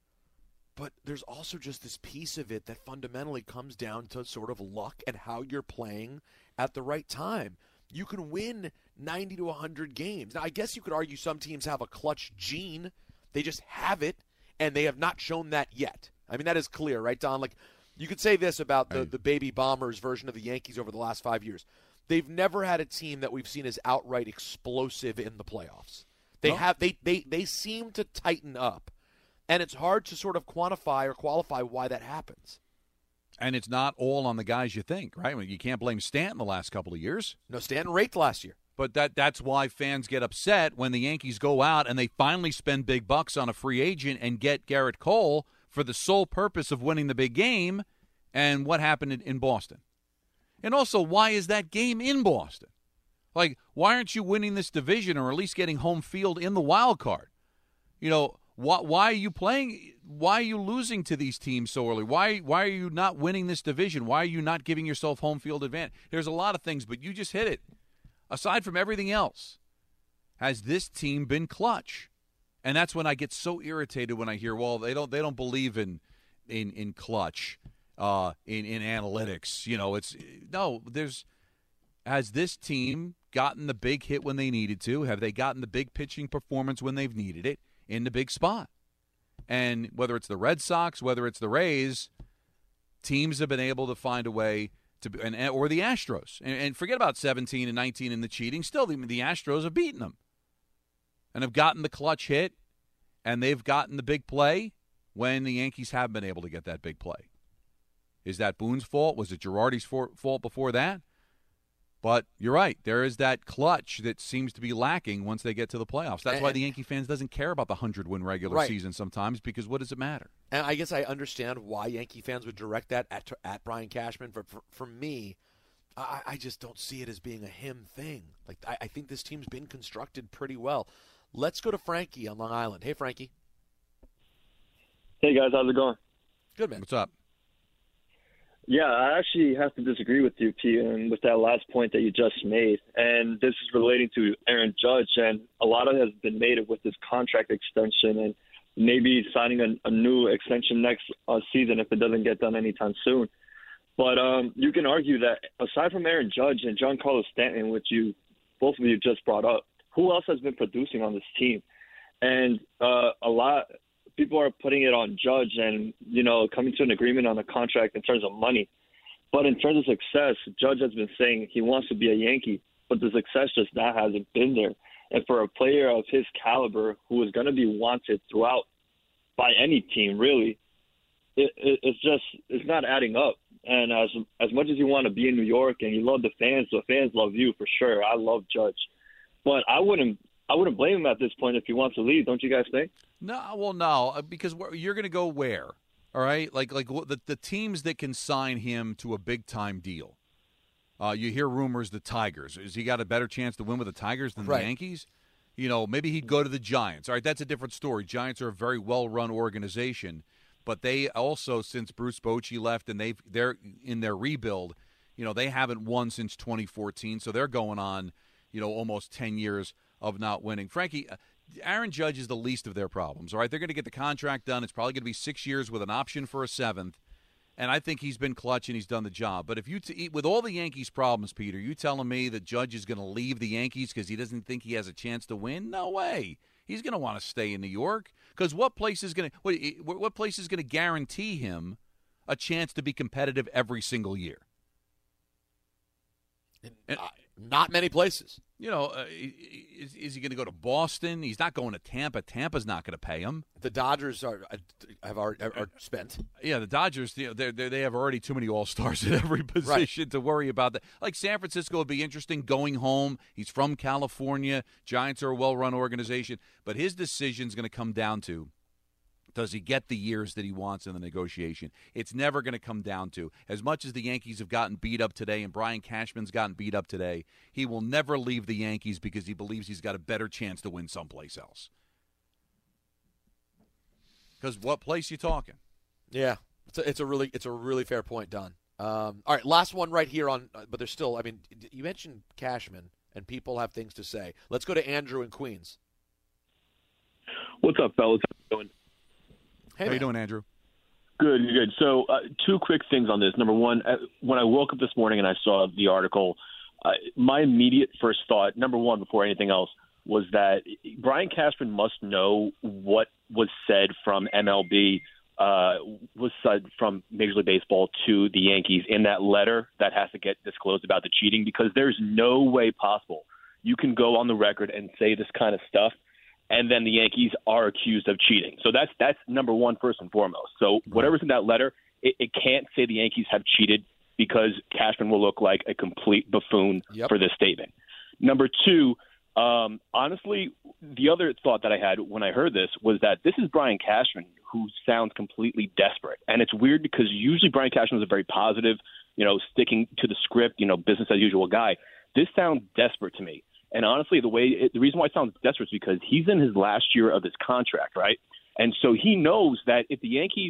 But there's also just this piece of it that fundamentally comes down to sort of luck and how you're playing at the right time. You can win 90 to 100 games. Now, I guess you could argue some teams have a clutch gene. They just have it, and they have not shown that yet. I mean, that is clear, right, Don? Like, you could say this about the baby Bombers version of the Yankees over the last 5 years. They've never had a team that we've seen as outright explosive in the playoffs. They seem to tighten up. And it's hard to sort of quantify or qualify why that happens. And it's not all on the guys you think, right? I mean, you can't blame Stanton the last couple of years. No, Stanton raked last year. But that's why fans get upset when the Yankees go out and they finally spend big bucks on a free agent and get Garrett Cole for the sole purpose of winning the big game. And what happened in Boston? And also, why is that game in Boston? Like, why aren't you winning this division or at least getting home field in the wild card? You know, why are you playing? Why are you losing to these teams so early? Why are you not winning this division? Why are you not giving yourself home field advantage? There's a lot of things, but you just hit it. Aside from everything else, has this team been clutch? And that's when I get so irritated when I hear, well, they don't believe in clutch, in analytics. You know, has this team gotten the big hit when they needed to? Have they gotten the big pitching performance when they've needed it? In the big spot. And whether it's the Red Sox, whether it's the Rays, teams have been able to find a way to, or the Astros. And forget about 17 and 19 in the cheating. Still, the Astros have beaten them and have gotten the clutch hit, and they've gotten the big play when the Yankees haven't been able to get that big play. Is that Boone's fault? Was it Girardi's fault before that? But you're right. There is that clutch that seems to be lacking once they get to the playoffs. That's why the Yankee fans doesn't care about the 100-win regular season sometimes, because what does it matter? And I guess I understand why Yankee fans would direct that at Brian Cashman. But for me, I just don't see it as being a him thing. Like, I think this team's been constructed pretty well. Let's go to Frankie on Long Island. Hey, Frankie. Hey, guys. How's it going? Good, man. What's up? Yeah, I actually have to disagree with you, Pete, and with that last point that you just made. And this is relating to Aaron Judge, and a lot of it has been made with this contract extension and maybe signing a new extension next season if it doesn't get done anytime soon. But you can argue that aside from Aaron Judge and Giancarlo Stanton, which both of you just brought up, who else has been producing on this team? And a lot – people are putting it on Judge and, coming to an agreement on the contract in terms of money. But in terms of success, Judge has been saying he wants to be a Yankee, but the success just that hasn't been there. And for a player of his caliber who is going to be wanted throughout by any team, really, it's not adding up. And as much as you want to be in New York and you love the fans love you for sure. I love Judge. But I wouldn't blame him at this point if he wants to leave. Don't you guys think? No, because you're going to go where? All right, like the teams that can sign him to a big time deal. You hear rumors the Tigers. Has he got a better chance to win with the Tigers than the Yankees? Maybe he'd go to the Giants. All right, that's a different story. Giants are a very well run organization, but they also, since Bruce Bochy left and they're in their rebuild, they haven't won since 2014, so they're going on, almost 10 years of not winning. Frankie, Aaron Judge is the least of their problems, all right? They're going to get the contract done. It's probably going to be 6 years with an option for a 7th, and I think he's been clutch and he's done the job. But if with all the Yankees' problems, Peter, you telling me that Judge is going to leave the Yankees because he doesn't think he has a chance to win? No way. He's going to want to stay in New York because what place is going to guarantee him a chance to be competitive every single year? Not many places. Is he going to go to Boston? He's not going to Tampa. Tampa's not going to pay him. The Dodgers are spent. Yeah, the Dodgers, they have already too many all-stars at every position to worry about that. Like San Francisco would be interesting going home. He's from California. Giants are a well-run organization. But his decision's going to come down to, does he get the years that he wants in the negotiation? It's never going to come down to, as much as the Yankees have gotten beat up today and Brian Cashman's gotten beat up today, he will never leave the Yankees because he believes he's got a better chance to win someplace else. Because what place you talking? Yeah, it's a really fair point, Don. All right, last one right here on. But there's still. I mean, you mentioned Cashman, and people have things to say. Let's go to Andrew in Queens. What's up, fellas? How you doing? Hey, how you doing, Andrew? Good. So, two quick things on this. Number one, when I woke up this morning and I saw the article, my immediate first thought, number one, before anything else, was that Brian Cashman must know what was said from MLB, was said from Major League Baseball to the Yankees in that letter that has to get disclosed about the cheating, because there's no way possible you can go on the record and say this kind of stuff and then the Yankees are accused of cheating. So that's number one, first and foremost. So whatever's in that letter, it can't say the Yankees have cheated, because Cashman will look like a complete buffoon for this statement. Number two, honestly, the other thought that I had when I heard this was that this is Brian Cashman, who sounds completely desperate. And it's weird because usually Brian Cashman is a very positive, sticking to the script, business as usual guy. This sounds desperate to me. And honestly, the reason why it sounds desperate is because he's in his last year of his contract, right? And so he knows that if the Yankees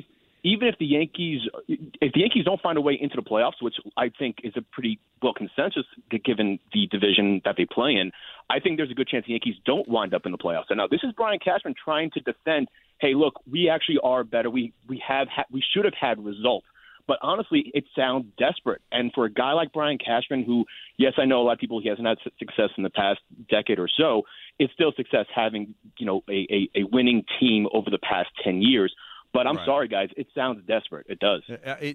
don't find a way into the playoffs, which I think is a pretty well consensus given the division that they play in, I think there's a good chance the Yankees don't wind up in the playoffs. And now this is Brian Cashman trying to defend, hey, look, we actually are better. We should have had results. But honestly, it sounds desperate. And for a guy like Brian Cashman, who, yes, I know a lot of people, he hasn't had success in the past decade or so, it's still success having, a winning team over the past 10 years. But I'm sorry, guys, it sounds desperate. It does.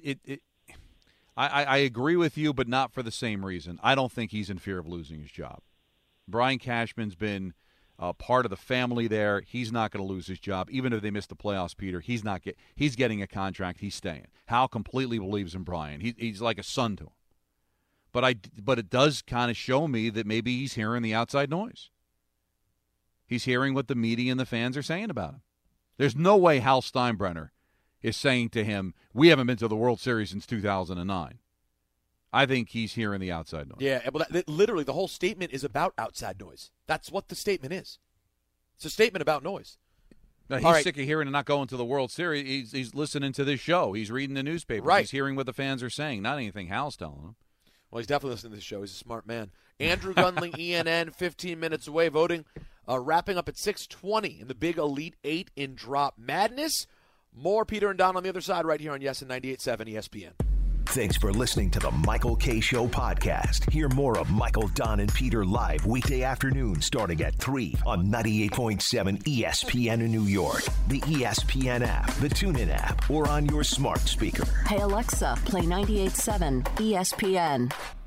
I agree with you, but not for the same reason. I don't think he's in fear of losing his job. Brian Cashman's been part of the family there. He's not going to lose his job. Even if they miss the playoffs, Peter, he's getting a contract. He's staying. Hal completely believes in Brian. He's like a son to him. But it does kind of show me that maybe he's hearing the outside noise. He's hearing what the media and the fans are saying about him. There's no way Hal Steinbrenner is saying to him, we haven't been to the World Series since 2009. I think he's hearing the outside noise. Yeah, well, literally the whole statement is about outside noise. That's what the statement is. It's a statement about noise. Now, he's sick of hearing and not going to the World Series. He's listening to this show. He's reading the newspaper. Right. He's hearing what the fans are saying, not anything Hal's telling him. Well, he's definitely listening to this show. He's a smart man. Andrew Gunling, ENN, 15 minutes away, voting, wrapping up at 6:20 in the big Elite Eight in Drop Madness. More Peter and Don on the other side right here on Yes and 98.7 ESPN. Thanks for listening to the Michael K. Show podcast. Hear more of Michael, Don, and Peter live weekday afternoon starting at 3 on 98.7 ESPN in New York, the ESPN app, the TuneIn app, or on your smart speaker. Hey, Alexa, play 98.7 ESPN.